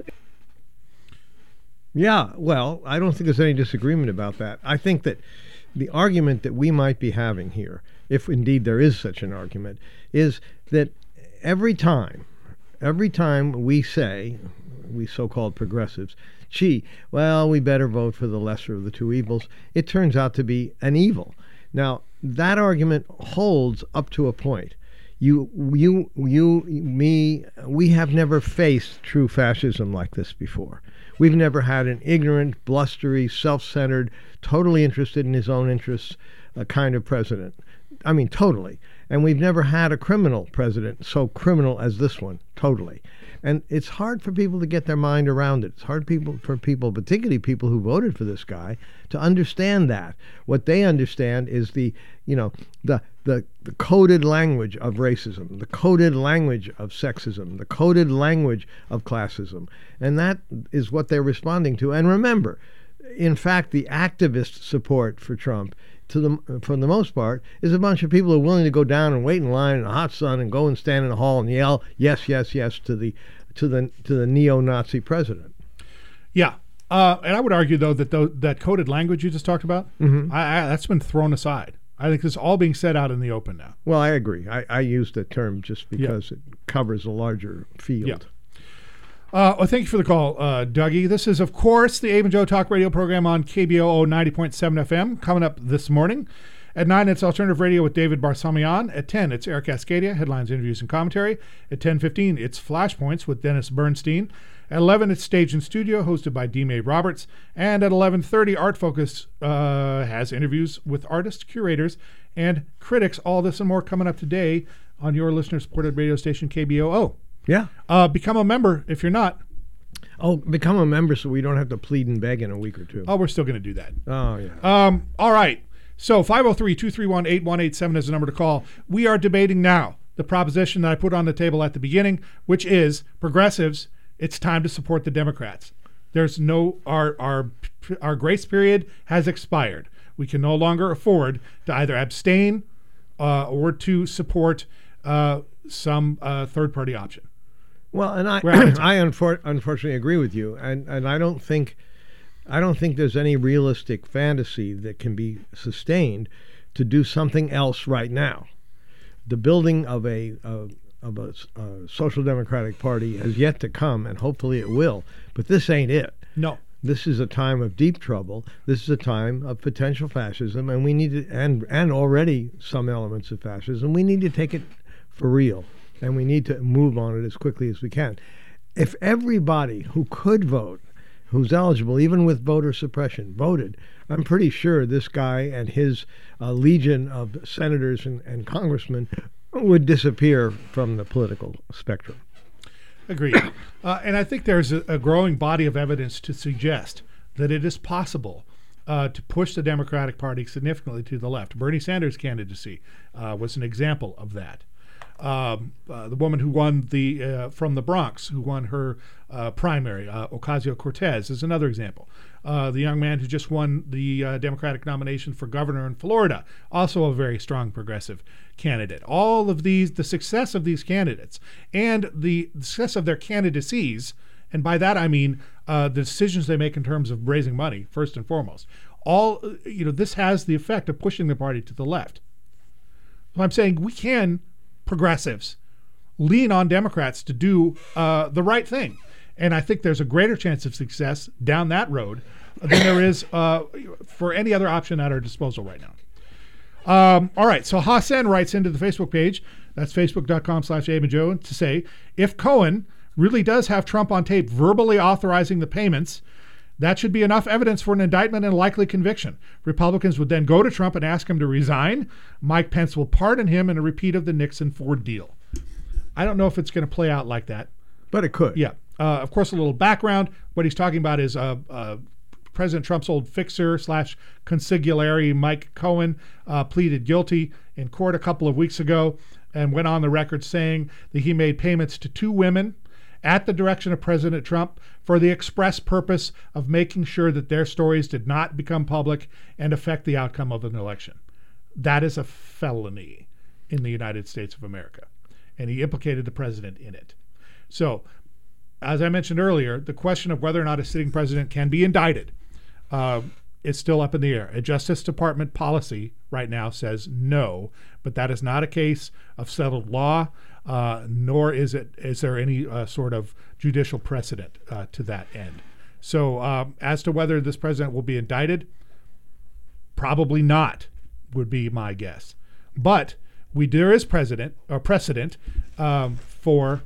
Yeah, well, I don't think there's any disagreement about that. I think that the argument that we might be having here, if indeed there is such an argument, is that every time, every time we say, we so-called progressives, gee, well, we better vote for the lesser of the two evils, it turns out to be an evil. Now, that argument holds up to a point. You, you, you, me, we have never faced true fascism like this before. We've never had an ignorant, blustery, self-centered, totally interested in his own interests uh, kind of president. I mean, totally. And we've never had a criminal president so criminal as this one, totally. And it's hard for people to get their mind around it. It's hard people for people, particularly people who voted for this guy, to understand that. What they understand is the, you know, the the, the coded language of racism, the coded language of sexism, the coded language of classism. And that is what they're responding to. And remember, in fact, the activist support for Trump, to the, for the most part, is a bunch of people who are willing to go down and wait in line in the hot sun and go and stand in the hall and yell yes, yes, yes to the to the to the neo-Nazi president. Yeah, uh, and I would argue though that though, that coded language you just talked about, mm-hmm. I, I, that's been thrown aside. I think it's all being said out in the open now. Well, I agree. I, I use the term just because yeah. it covers a larger field. Yeah. Uh, well, thank you for the call, uh, Dougie. This is, of course, the Abe and Joe Talk Radio program on K B O O ninety point seven F M. Coming up this morning. At nine, it's Alternative Radio with David Barsamian. At ten, it's Eric Cascadia, headlines, interviews, and commentary. At ten fifteen, it's Flashpoints with Dennis Bernstein. At eleven, it's Stage and Studio, hosted by D. Mae Roberts. And at eleven thirty, Art Focus uh, has interviews with artists, curators, and critics. All this and more coming up today on your listener-supported radio station, K B O O. Yeah. Uh, become a member if you're not. Oh, become a member so we don't have to plead and beg in a week or two. Oh, we're still going to do that. Oh, yeah. Um, all right. So five oh three, two three one, eight one eight seven is the number to call. We are debating now the proposition that I put on the table at the beginning, which is progressives, it's time to support the Democrats. There's no, our, our, our grace period has expired. We can no longer afford to either abstain uh, or to support uh, some uh, third-party option. Well, and I, I unfor- unfortunately agree with you, and, and I don't think, I don't think there's any realistic fantasy that can be sustained to do something else right now. The building of a uh, of a uh, social democratic party has yet to come, and hopefully it will. But this ain't it. No. This is a time of deep trouble. This is a time of potential fascism, and we need to, and and already some elements of fascism. We need to take it for real, and we need to move on it as quickly as we can. If everybody who could vote, who's eligible, even with voter suppression, voted, I'm pretty sure this guy and his uh, legion of senators and, and congressmen would disappear from the political spectrum. Agreed. Uh, and I think there's a, a growing body of evidence to suggest that it is possible uh, to push the Democratic Party significantly to the left. Bernie Sanders' candidacy uh, was an example of that. Um, uh, the woman who won the uh, from the Bronx, who won her uh, primary, uh, Ocasio-Cortez, is another example. Uh, the young man who just won the uh, Democratic nomination for governor in Florida, also a very strong progressive candidate. All of these, the success of these candidates and the success of their candidacies, and by that I mean uh, the decisions they make in terms of raising money, first and foremost. All, you know, this has the effect of pushing the party to the left. So I'm saying we can, progressives, lean on Democrats to do uh, the right thing. And I think there's a greater chance of success down that road than there is uh, for any other option at our disposal right now. Um, all right, so Hassan writes into the Facebook page, that's facebook.com slash Abe and Joe, to say, if Cohen really does have Trump on tape verbally authorizing the payments, that should be enough evidence for an indictment and likely conviction. Republicans would then go to Trump and ask him to resign. Mike Pence will pardon him in a repeat of the Nixon-Ford deal. I don't know if it's going to play out like that. But it could. Yeah. Uh, of course, a little background. What he's talking about is uh, uh, President Trump's old fixer slash consigliere, Mike Cohen, uh, pleaded guilty in court a couple of weeks ago and went on the record saying that he made payments to two women at the direction of President Trump for the express purpose of making sure that their stories did not become public and affect the outcome of an election. That is a felony in the United States of America. And he implicated the president in it. So, as I mentioned earlier, the question of whether or not a sitting president can be indicted uh, is still up in the air. A Justice Department policy right now says no, but that is not a case of settled law, uh, nor is it is there any uh, sort of judicial precedent uh, to that end. So um, as to whether this president will be indicted, probably not, would be my guess. But we there is precedent or precedent um, for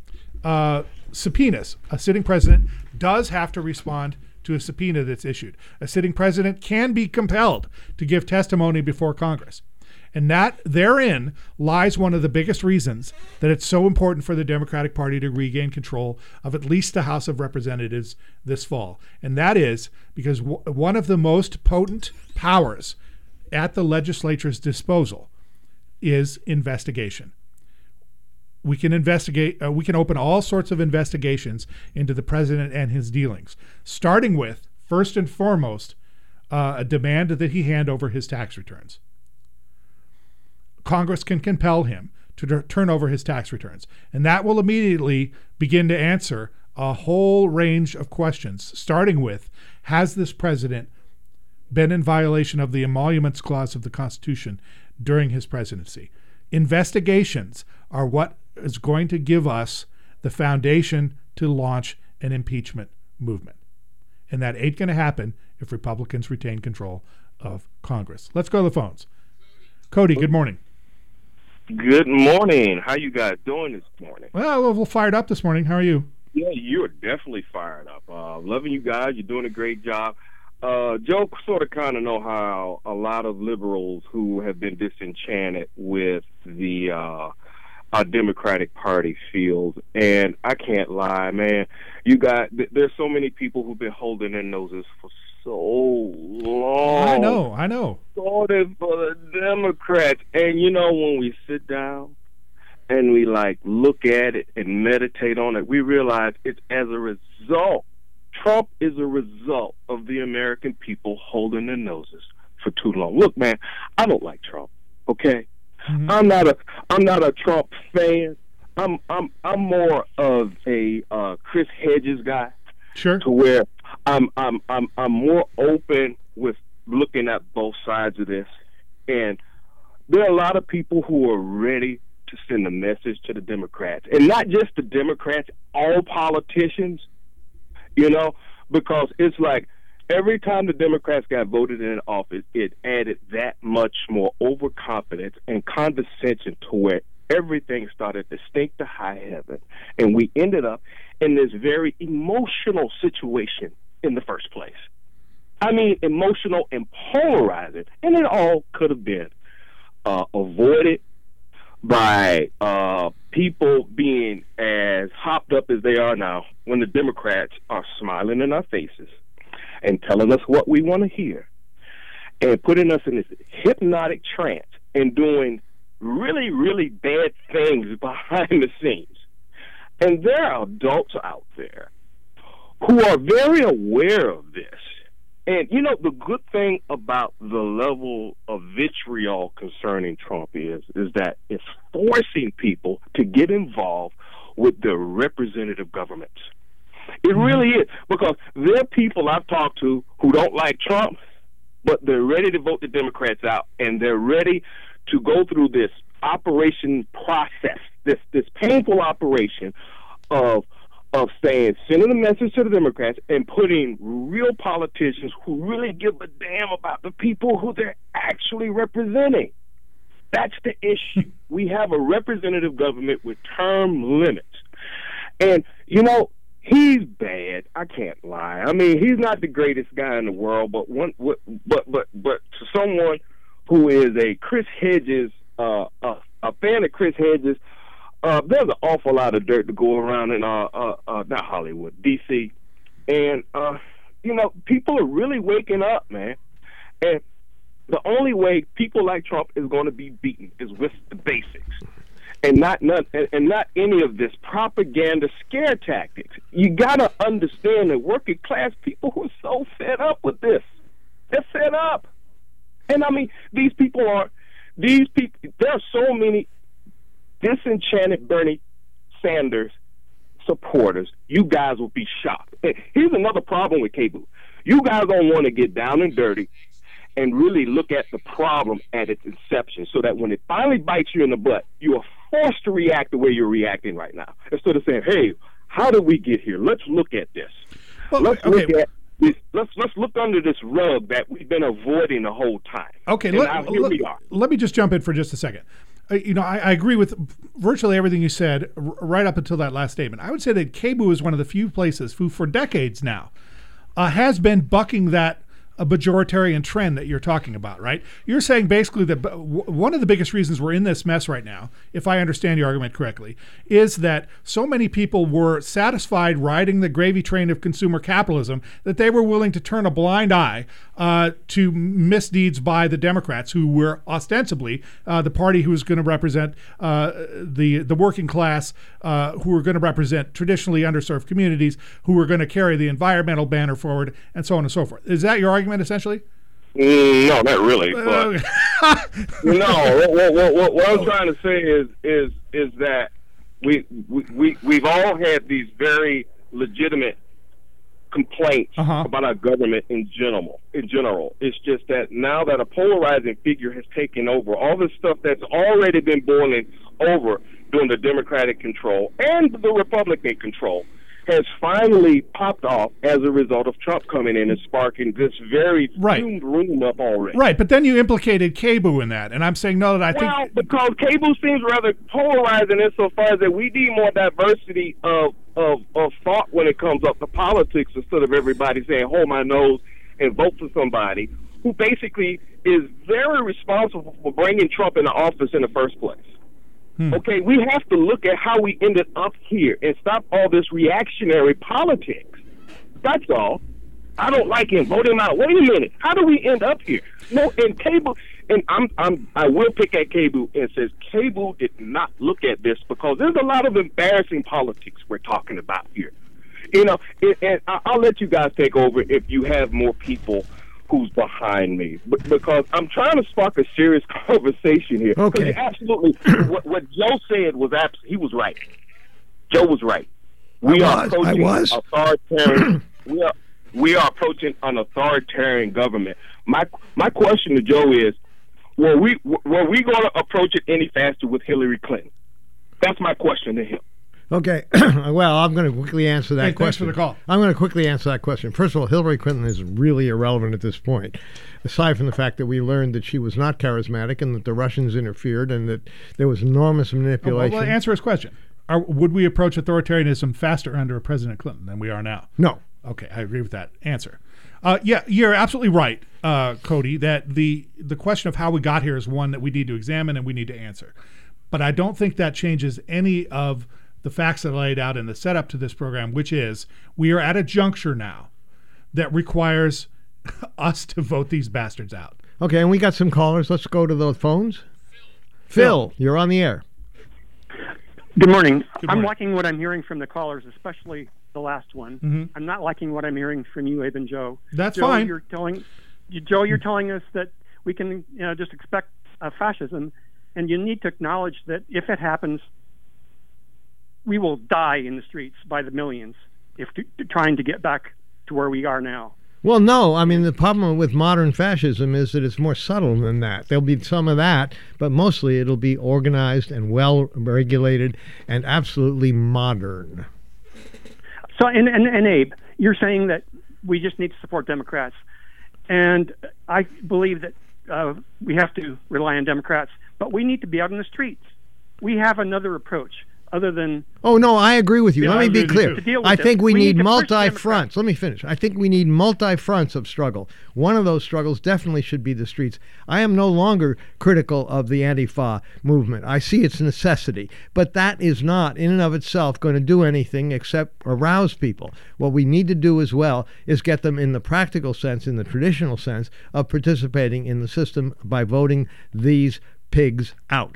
uh, subpoenas. A sitting president does have to respond to a subpoena that's issued. A sitting president can be compelled to give testimony before Congress. And that therein lies one of the biggest reasons that it's so important for the Democratic Party to regain control of at least the House of Representatives this fall. And that is because w- one of the most potent powers at the legislature's disposal is investigation. We can investigate, uh, we can open all sorts of investigations into the president and his dealings, starting with, first and foremost, uh, a demand that he hand over his tax returns. Congress can compel him to t- turn over his tax returns, and that will immediately begin to answer a whole range of questions, starting with, has this president been in violation of the Emoluments Clause of the Constitution during his presidency? Investigations are what is going to give us the foundation to launch an impeachment movement. And that ain't going to happen if Republicans retain control of Congress. Let's go to the phones. Cody, good morning. Good morning. How you guys doing this morning? Well, we're, we're fired up this morning. How are you? Yeah, you're definitely fired up. Uh, loving you guys. You're doing a great job. Uh, Joe sort of kind of know how a lot of liberals who have been disenchanted with the uh, our Democratic Party feels, and I can't lie, man. You got th- there's so many people who've been holding their noses for so long. I know, I know. Voted for the Democrats, and you know when we sit down and we like look at it and meditate on it, we realize it's as a result. Trump is a result of the American people holding their noses for too long. Look, man, I don't like Trump. Okay, mm-hmm. I'm not a I'm not a Trump fan. I'm I'm I'm more of a uh, Chris Hedges guy. Sure. To where I'm I'm I'm I'm more open with looking at both sides of this, and there are a lot of people who are ready to send a message to the Democrats, and not just the Democrats, all politicians. You know, because it's like every time the Democrats got voted in office, it added that much more overconfidence and condescension to where everything started to stink to high heaven. And we ended up in this very emotional situation in the first place. I mean, emotional and polarizing. And it all could have been uh, avoided by uh, people being as hopped up as they are now, when the Democrats are smiling in our faces and telling us what we want to hear and putting us in this hypnotic trance and doing really, really bad things behind the scenes. And there are adults out there who are very aware of this. And, you know, the good thing about the level of vitriol concerning Trump is, is that it's forcing people to get involved with their representative governments. It really is, because there are people I've talked to who don't like Trump, but they're ready to vote the Democrats out, and they're ready to go through this operation process, this this painful operation of of saying, sending a message to the Democrats and putting real politicians who really give a damn about the people who they're actually representing. That's the issue. We have a representative government with term limits. And, you know, he's bad. I can't lie. I mean, he's not the greatest guy in the world, but one, but but but, but to someone who is a Chris Hedges, uh, a, a fan of Chris Hedges, Uh, there's an awful lot of dirt to go around in uh, uh, uh, not Hollywood, D C, and uh, you know, people are really waking up, man. And the only way people like Trump is going to be beaten is with the basics, and not not and, and not any of this propaganda scare tactics. You gotta understand that working class people who are so fed up with this, they're fed up. And I mean, these people are these people. There are so many disenchanted Bernie Sanders supporters. You guys will be shocked. And here's another problem with K B U. You guys don't want to get down and dirty and really look at the problem at its inception, so that when it finally bites you in the butt, you are forced to react the way you're reacting right now. Instead of saying, hey, how did we get here? Let's look at this. Well, let's okay. look at this. Let's let's look under this rug that we've been avoiding the whole time. Okay, and let, now here let, we are. Let me just jump in for just a second. Uh, you know, I, I agree with virtually everything you said r- right up until that last statement. I would say that K B U is one of the few places who, for decades now, uh, has been bucking that a majoritarian trend that you're talking about, right? You're saying basically that w- one of the biggest reasons we're in this mess right now, if I understand your argument correctly, is that so many people were satisfied riding the gravy train of consumer capitalism that they were willing to turn a blind eye uh, to misdeeds by the Democrats, who were ostensibly uh, the party who was going to represent uh, the the working class, uh, who were going to represent traditionally underserved communities, who were going to carry the environmental banner forward, and so on and so forth. Is that your argument, essentially? Mm, no, not really. But no, what, what, what, what I'm trying to say is is is that we we, we we've all had these very legitimate complaints uh-huh. about our government in general. In general, it's just that now that a polarizing figure has taken over, all this stuff that's already been boiling over during the Democratic control and the Republican control has finally popped off as a result of Trump coming in and sparking this very right. fumed room up already. Right, but then you implicated K B U in that, and I'm saying no, that I well, think... Well, because K B U seems rather polarizing insofar as that we need more diversity of, of, of thought when it comes up to politics, instead of everybody saying, hold my nose and vote for somebody who basically is very responsible for bringing Trump into office in the first place. Hmm. Okay, we have to look at how we ended up here and stop all this reactionary politics. That's all. I don't like him. Vote him out. Wait a minute. How do we end up here? No, and K B U, and I'm, I'm, I will pick at K B U and says K B U did not look at this, because there's a lot of embarrassing politics we're talking about here. You know, and, and I'll let you guys take over if you have more people who's behind me, but because I'm trying to spark a serious conversation here. Okay, absolutely. what, what Joe said was abs- he was right. Joe was right. We I are was, approaching I was. authoritarian. we are we are approaching an authoritarian government. My my question to Joe is: Were we were we going to approach it any faster with Hillary Clinton? That's my question to him. Okay, well, I'm going to quickly answer that hey, question. Thanks for the call. I'm going to quickly answer that question. First of all, Hillary Clinton is really irrelevant at this point, aside from the fact that we learned that she was not charismatic and that the Russians interfered and that there was enormous manipulation. Oh, well, answer his question. Are, would we approach authoritarianism faster under President Clinton than we are now? No. Okay, I agree with that answer. Uh, yeah, you're absolutely right, uh, Cody, that the the question of how we got here is one that we need to examine and we need to answer. But I don't think that changes any of the facts that I laid out in the setup to this program, which is we are at a juncture now that requires us to vote these bastards out. Okay, and we got some callers. Let's go to the phones. Phil, Phil you're on the air. Good morning. Good I'm morning. liking what I'm hearing from the callers, especially the last one. Mhm. I'm not liking what I'm hearing from you, Abe and Joe. That's Joe, fine. You're telling, you, Joe, you're telling us that we can, you know, just expect uh, fascism, and you need to acknowledge that if it happens, we will die in the streets by the millions if to, to trying to get back to where we are now. Well, no. I mean, the problem with modern fascism is that it's more subtle than that. There'll be some of that, but mostly it'll be organized and well-regulated and absolutely modern. So, and, and, and Abe, you're saying that we just need to support Democrats. And I believe that uh, we have to rely on Democrats, but we need to be out in the streets. We have another approach other than... Oh, no, I agree with you. Yeah, Let me I be agree clear. with you. To deal with I this, think we, we need, need to push multi-fronts. Let me finish. I think we need multi-fronts of struggle. One of those struggles definitely should be the streets. I am no longer critical of the Antifa movement. I see its necessity. But that is not, in and of itself, going to do anything except arouse people. What we need to do as well is get them in the practical sense, in the traditional sense, of participating in the system by voting these pigs out.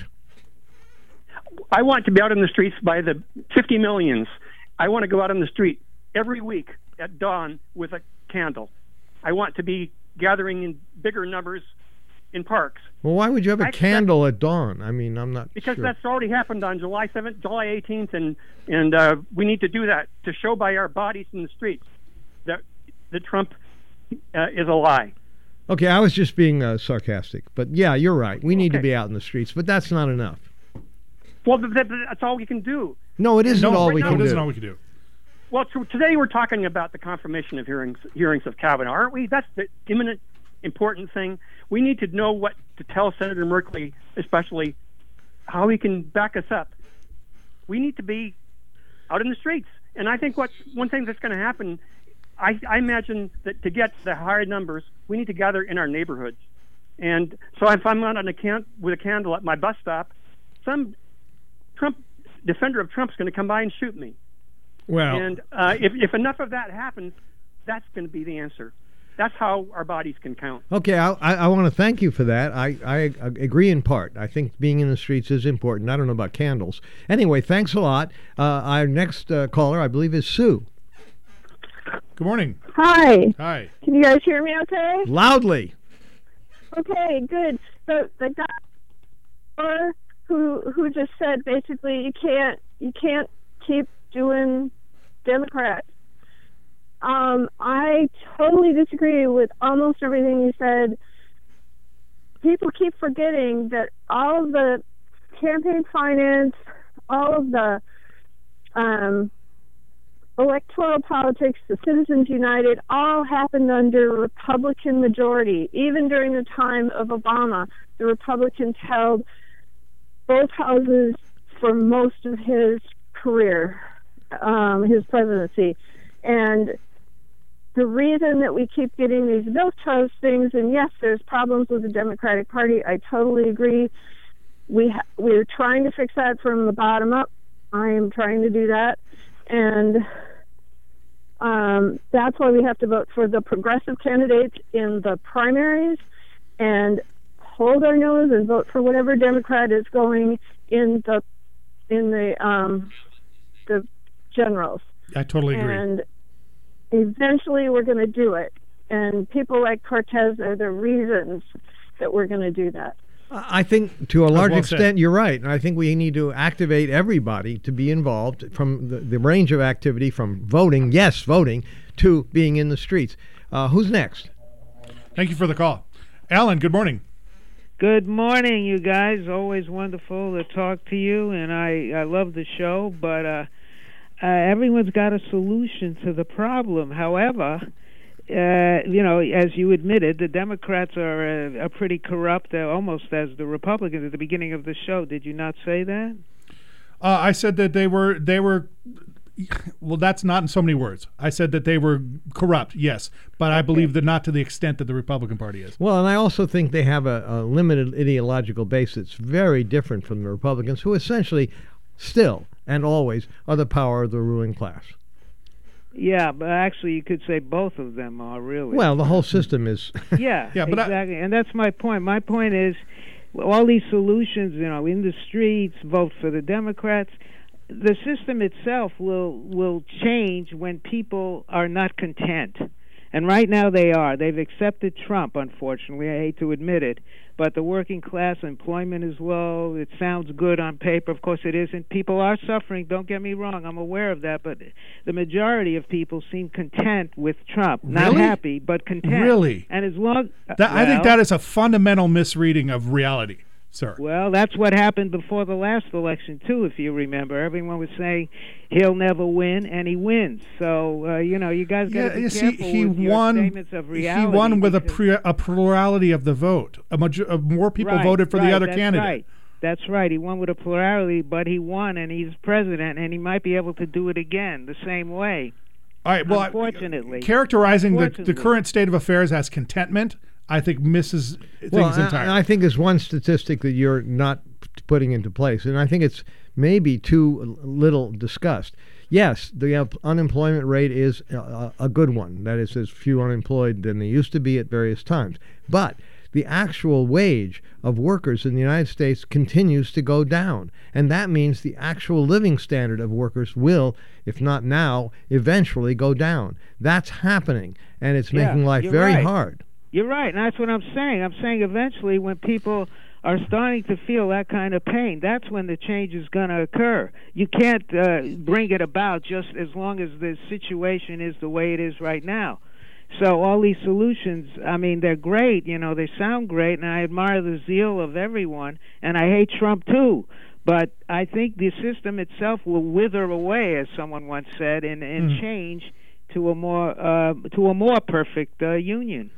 I want to be out in the streets by the fifty millions. I want to go out on the street every week at dawn with a candle. I want to be gathering in bigger numbers in parks. Well, why would you have a I expect- candle at dawn? I mean, I'm not Because sure. that's already happened on July seventh, July eighteenth, and and uh, we need to do that to show by our bodies in the streets that that Trump uh, is a lie. Okay, I was just being uh, sarcastic. But yeah, you're right. We need to Okay. be out in the streets, but that's not enough. Well, th- th- that's all we can do. No, it isn't No, all right we now can It do. isn't all we can do. Well, t- today we're talking about the confirmation of hearings hearings of Kavanaugh, aren't we? That's the imminent, important thing. We need to know what to tell Senator Merkley, especially how he can back us up. We need to be out in the streets, and I think what one thing that's going to happen, I, I imagine that to get the higher numbers, we need to gather in our neighborhoods. And so if I'm out on a can with a candle at my bus stop, some Trump defender of Trump's going to come by and shoot me. Well, And uh, if, if enough of that happens, that's going to be the answer. That's how our bodies can count. okay, I, I, I want to thank you for that. I, I agree in part. I think being in the streets is important. I don't know about candles. Anyway, thanks a lot. Uh, our next uh, caller, I believe, is Sue. Good morning. Hi. Hi. Can you guys hear me okay? Loudly. Okay, good. So the guy who who just said basically you can't you can't keep doing Democrats. Um, I totally disagree with almost everything you said. People keep forgetting that all of the campaign finance, all of the um, electoral politics, the Citizens United, all happened under Republican majority. Even during the time of Obama, the Republicans held both houses for most of his career, um, his presidency. And the reason that we keep getting these milquetoast things, and yes, there's problems with the Democratic Party, I totally agree. We ha- we're trying to fix that from the bottom up. I am trying to do that. And um, that's why we have to vote for the progressive candidates in the primaries and hold our nose and vote for whatever Democrat is going in the in the um, the generals. I totally agree. And eventually we're going to do it. And people like Cortez are the reasons that we're going to do that. I think to a large well extent said. you're right. And I think we need to activate everybody to be involved from the, the range of activity from voting, yes, voting, to being in the streets. Uh, who's next? Thank you for the call. Alan, good morning. Good morning, you guys. Always wonderful to talk to you, and I, I love the show, but uh, uh, everyone's got a solution to the problem. However, uh, you know, as you admitted, the Democrats are, uh, are pretty corrupt, uh, almost as the Republicans at the beginning of the show. Did you not say that? Uh, I said that they were they were. Well, that's not in so many words. I said that they were corrupt, yes, but I believe that not to the extent that the Republican Party is. Well, and I also think they have a, a limited ideological base that's very different from the Republicans, who essentially still and always are the power of the ruling class. Yeah, but actually, you could say both of them are really. Well, the whole system is. yeah, Yeah, but I- exactly, and that's my point. My point is, all these solutions, you know, in the streets, vote for the Democrats. The system itself will will change when people are not content. And right now they are. They've accepted Trump, unfortunately. I hate to admit it. But the working class employment is low. It sounds good on paper. Of course it isn't. People are suffering. Don't get me wrong. I'm aware of that. But the majority of people seem content with Trump. Not Really? happy, but content. Really? And as long... That, I think well, that is a fundamental misreading of reality, sir. Well, that's what happened before the last election, too, if you remember. Everyone was saying he'll never win, and he wins. So, uh, you know, you guys got to Yeah, be you see, careful he with your won. statements of He reality. won with a, because- pre, a plurality of the vote. A major, uh, more people Right, voted for right, the other that's candidate. Right. That's right. He won with a plurality, but he won, and he's president, and he might be able to do it again the same way. All right. Well, I- unfortunately, characterizing the, the Unfortunately. current state of affairs as contentment, I think misses things Well, I- entirely. I think there's one statistic that you're not p- putting into place, and I think it's maybe too little discussed. Yes, the uh, unemployment rate is a, a good one. That is, there's fewer unemployed than there used to be at various times. But the actual wage of workers in the United States continues to go down. And that means the actual living standard of workers will, if not now, eventually go down. That's happening, and it's Yeah, making life you're very right. hard. You're right, and that's what I'm saying. I'm saying eventually when people are starting to feel that kind of pain, that's when the change is going to occur. You can't uh, bring it about just as long as the situation is the way it is right now. So all these solutions, I mean, they're great, you know, they sound great, and I admire the zeal of everyone, and I hate Trump too. But I think the system itself will wither away, as someone once said, and, and Mm. change to a more uh, to a more perfect uh, union.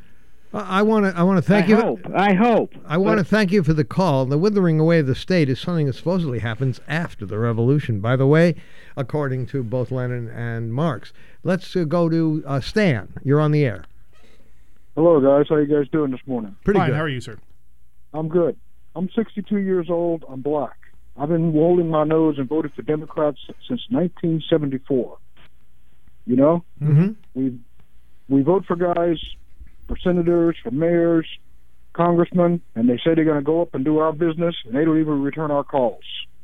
I want to. I want to thank I you. hope. I hope. I want to But- thank you for the call. The withering away of the state is something that supposedly happens after the revolution. By the way, according to both Lenin and Marx. Let's uh, go to uh, Stan. You're on the air. Hello, guys. How you guys doing this morning? Pretty Fine. good. How are you, sir? I'm good. I'm sixty-two years old. I'm black. I've been holding my nose and voted for Democrats since nineteen seventy-four. You know, Mm-hmm. we we vote for guys, for senators, for mayors, congressmen, and they say they're going to go up and do our business, and they don't even return our calls.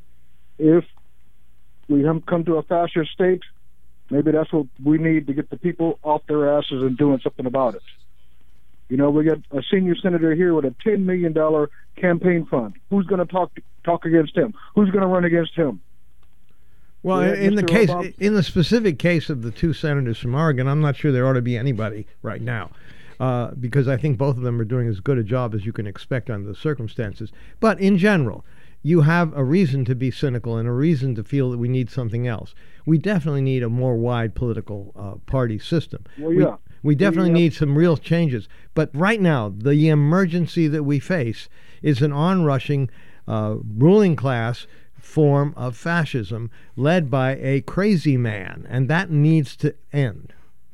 If we come come to a fascist state, maybe that's what we need to get the people off their asses and doing something about it. You know, we got a senior senator here with a ten million dollars campaign fund. Who's going to talk talk against him? Who's going to run against him? Well, Yeah, in the Mister case, Obama- in the specific case of the two senators from Oregon, I'm not sure there ought to be anybody right now, uh, because I think both of them are doing as good a job as you can expect under the circumstances. But in general, you have a reason to be cynical and a reason to feel that we need something else. We definitely need a more wide political uh, party system. Well, We- yeah. We definitely We, uh, need some real changes. But right now, the emergency that we face is an onrushing uh, ruling class form of fascism led by a crazy man, and that needs to end.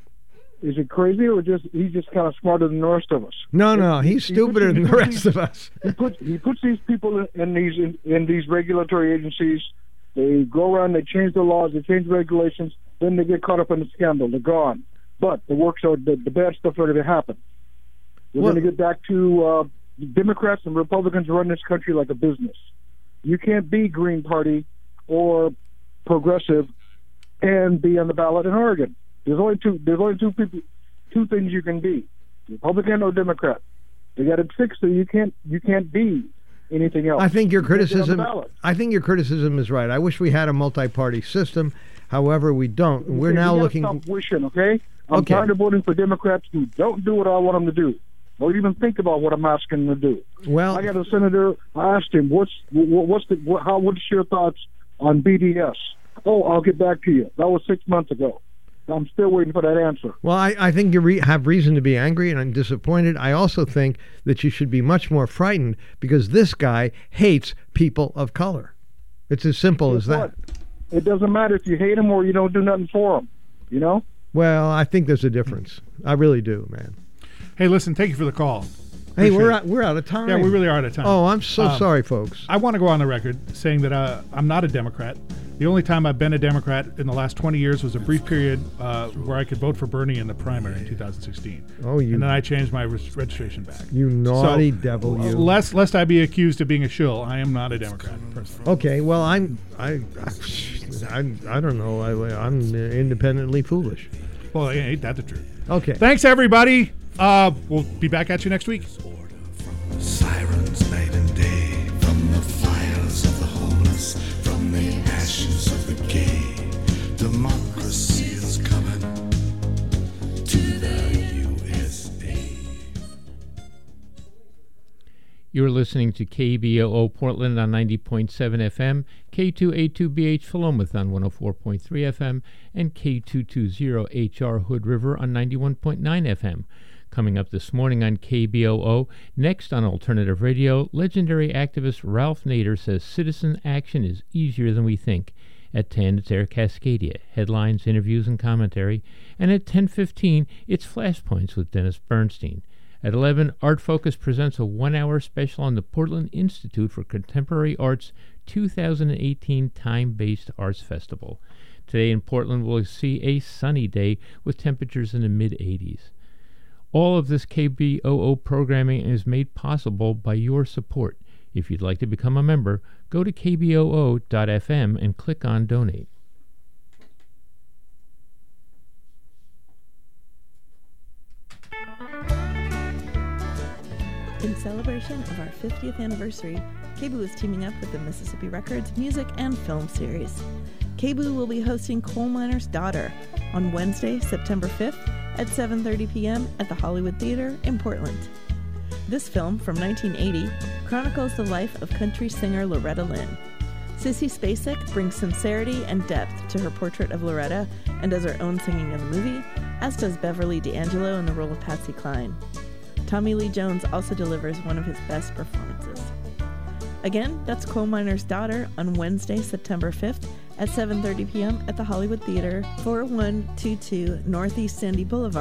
Is it crazy, or just he's just kind of smarter than the rest of us? No, no, he's He- he puts- stupider he than the puts rest these- of us. He puts he puts these people in, in these in, in these regulatory agencies. They go around, they change the laws, they change regulations, then they get caught up in the scandal. They're gone. But the works are the, the bad stuff already happened. We're Well- going to get back to uh, Democrats and Republicans run this country like a business. You can't be Green Party or progressive and be on the ballot in Oregon. There's only two. There's only two people, two things you can be: Republican or Democrat. They got it fixed so you can't you can't be anything else. I think your You can't get on the criticism. ballot. I think your criticism is right. I wish we had a multi-party system. However, we don't. We're Okay, now you gotta looking. Stop wishing, okay? I'm Okay. tired of voting for Democrats who don't do what I want them to do, or even think about what I'm asking them to do. Well, I got a senator. I asked him, "What's what, what's the what, how? What's your thoughts on B D S?" Oh, I'll get back to you. That was six months ago. I'm still waiting for that answer. Well, I, I think you re- have reason to be angry, and I'm disappointed. I also think that you should be much more frightened because this guy hates people of color. It's as simple as Guess that. what? It doesn't matter if you hate him or you don't do nothing for him. You know. Well, I think there's a difference. I really do, man. Hey, listen, thank you for the call. Hey, Appreciate we're it. out, we're out of time. Yeah, we really are out of time. Oh, I'm so Um, sorry, folks. I want to go on the record saying that uh, I'm not a Democrat. The only time I've been a Democrat in the last twenty years was a brief period uh, where I could vote for Bernie in the primary in two thousand sixteen. Oh, you- And then I changed my res- registration back. You naughty So, devil, uh, you. Lest, lest I be accused of being a shill, I am not a Democrat, personally. Okay, well, I'm I I, I don't know. I, I'm independently foolish. Well, ain't that the truth? Okay. Thanks, everybody. Uh, we'll be back at you next week. Sirens night and day, from the fires of the homeless, from the ashes of the gay. Democracy is coming to the U S A. You're listening to K B O O Portland on ninety point seven F M, K two eighty-two B H Philomath on one oh four point three F M, and K two twenty H R Hood River on ninety-one point nine F M. Coming up this morning on K B O O, next on Alternative Radio, legendary activist Ralph Nader says citizen action is easier than we think. At ten, it's Air Cascadia, headlines, interviews, and commentary. And at ten fifteen, it's Flashpoints with Dennis Bernstein. At eleven, Art Focus presents a one-hour special on the Portland Institute for Contemporary Art's two thousand eighteen Time-Based Arts Festival. Today in Portland, we'll see a sunny day with temperatures in the mid-eighties. All of this K B O O programming is made possible by your support. If you'd like to become a member, go to K B O O dot F M and click on Donate. In celebration of our fiftieth anniversary, K B O O is teaming up with the Mississippi Records Music and Film Series. K B O O will be hosting Coal Miner's Daughter on Wednesday, September fifth at seven thirty p.m. at the Hollywood Theater in Portland. This film, from nineteen eighty, chronicles the life of country singer Loretta Lynn. Sissy Spacek brings sincerity and depth to her portrait of Loretta and does her own singing in the movie, as does Beverly D'Angelo in the role of Patsy Cline. Tommy Lee Jones also delivers one of his best performances. Again, that's Coal Miner's Daughter on Wednesday, September fifth at seven thirty p.m. at the Hollywood Theater, forty-one twenty-two Northeast Sandy Boulevard.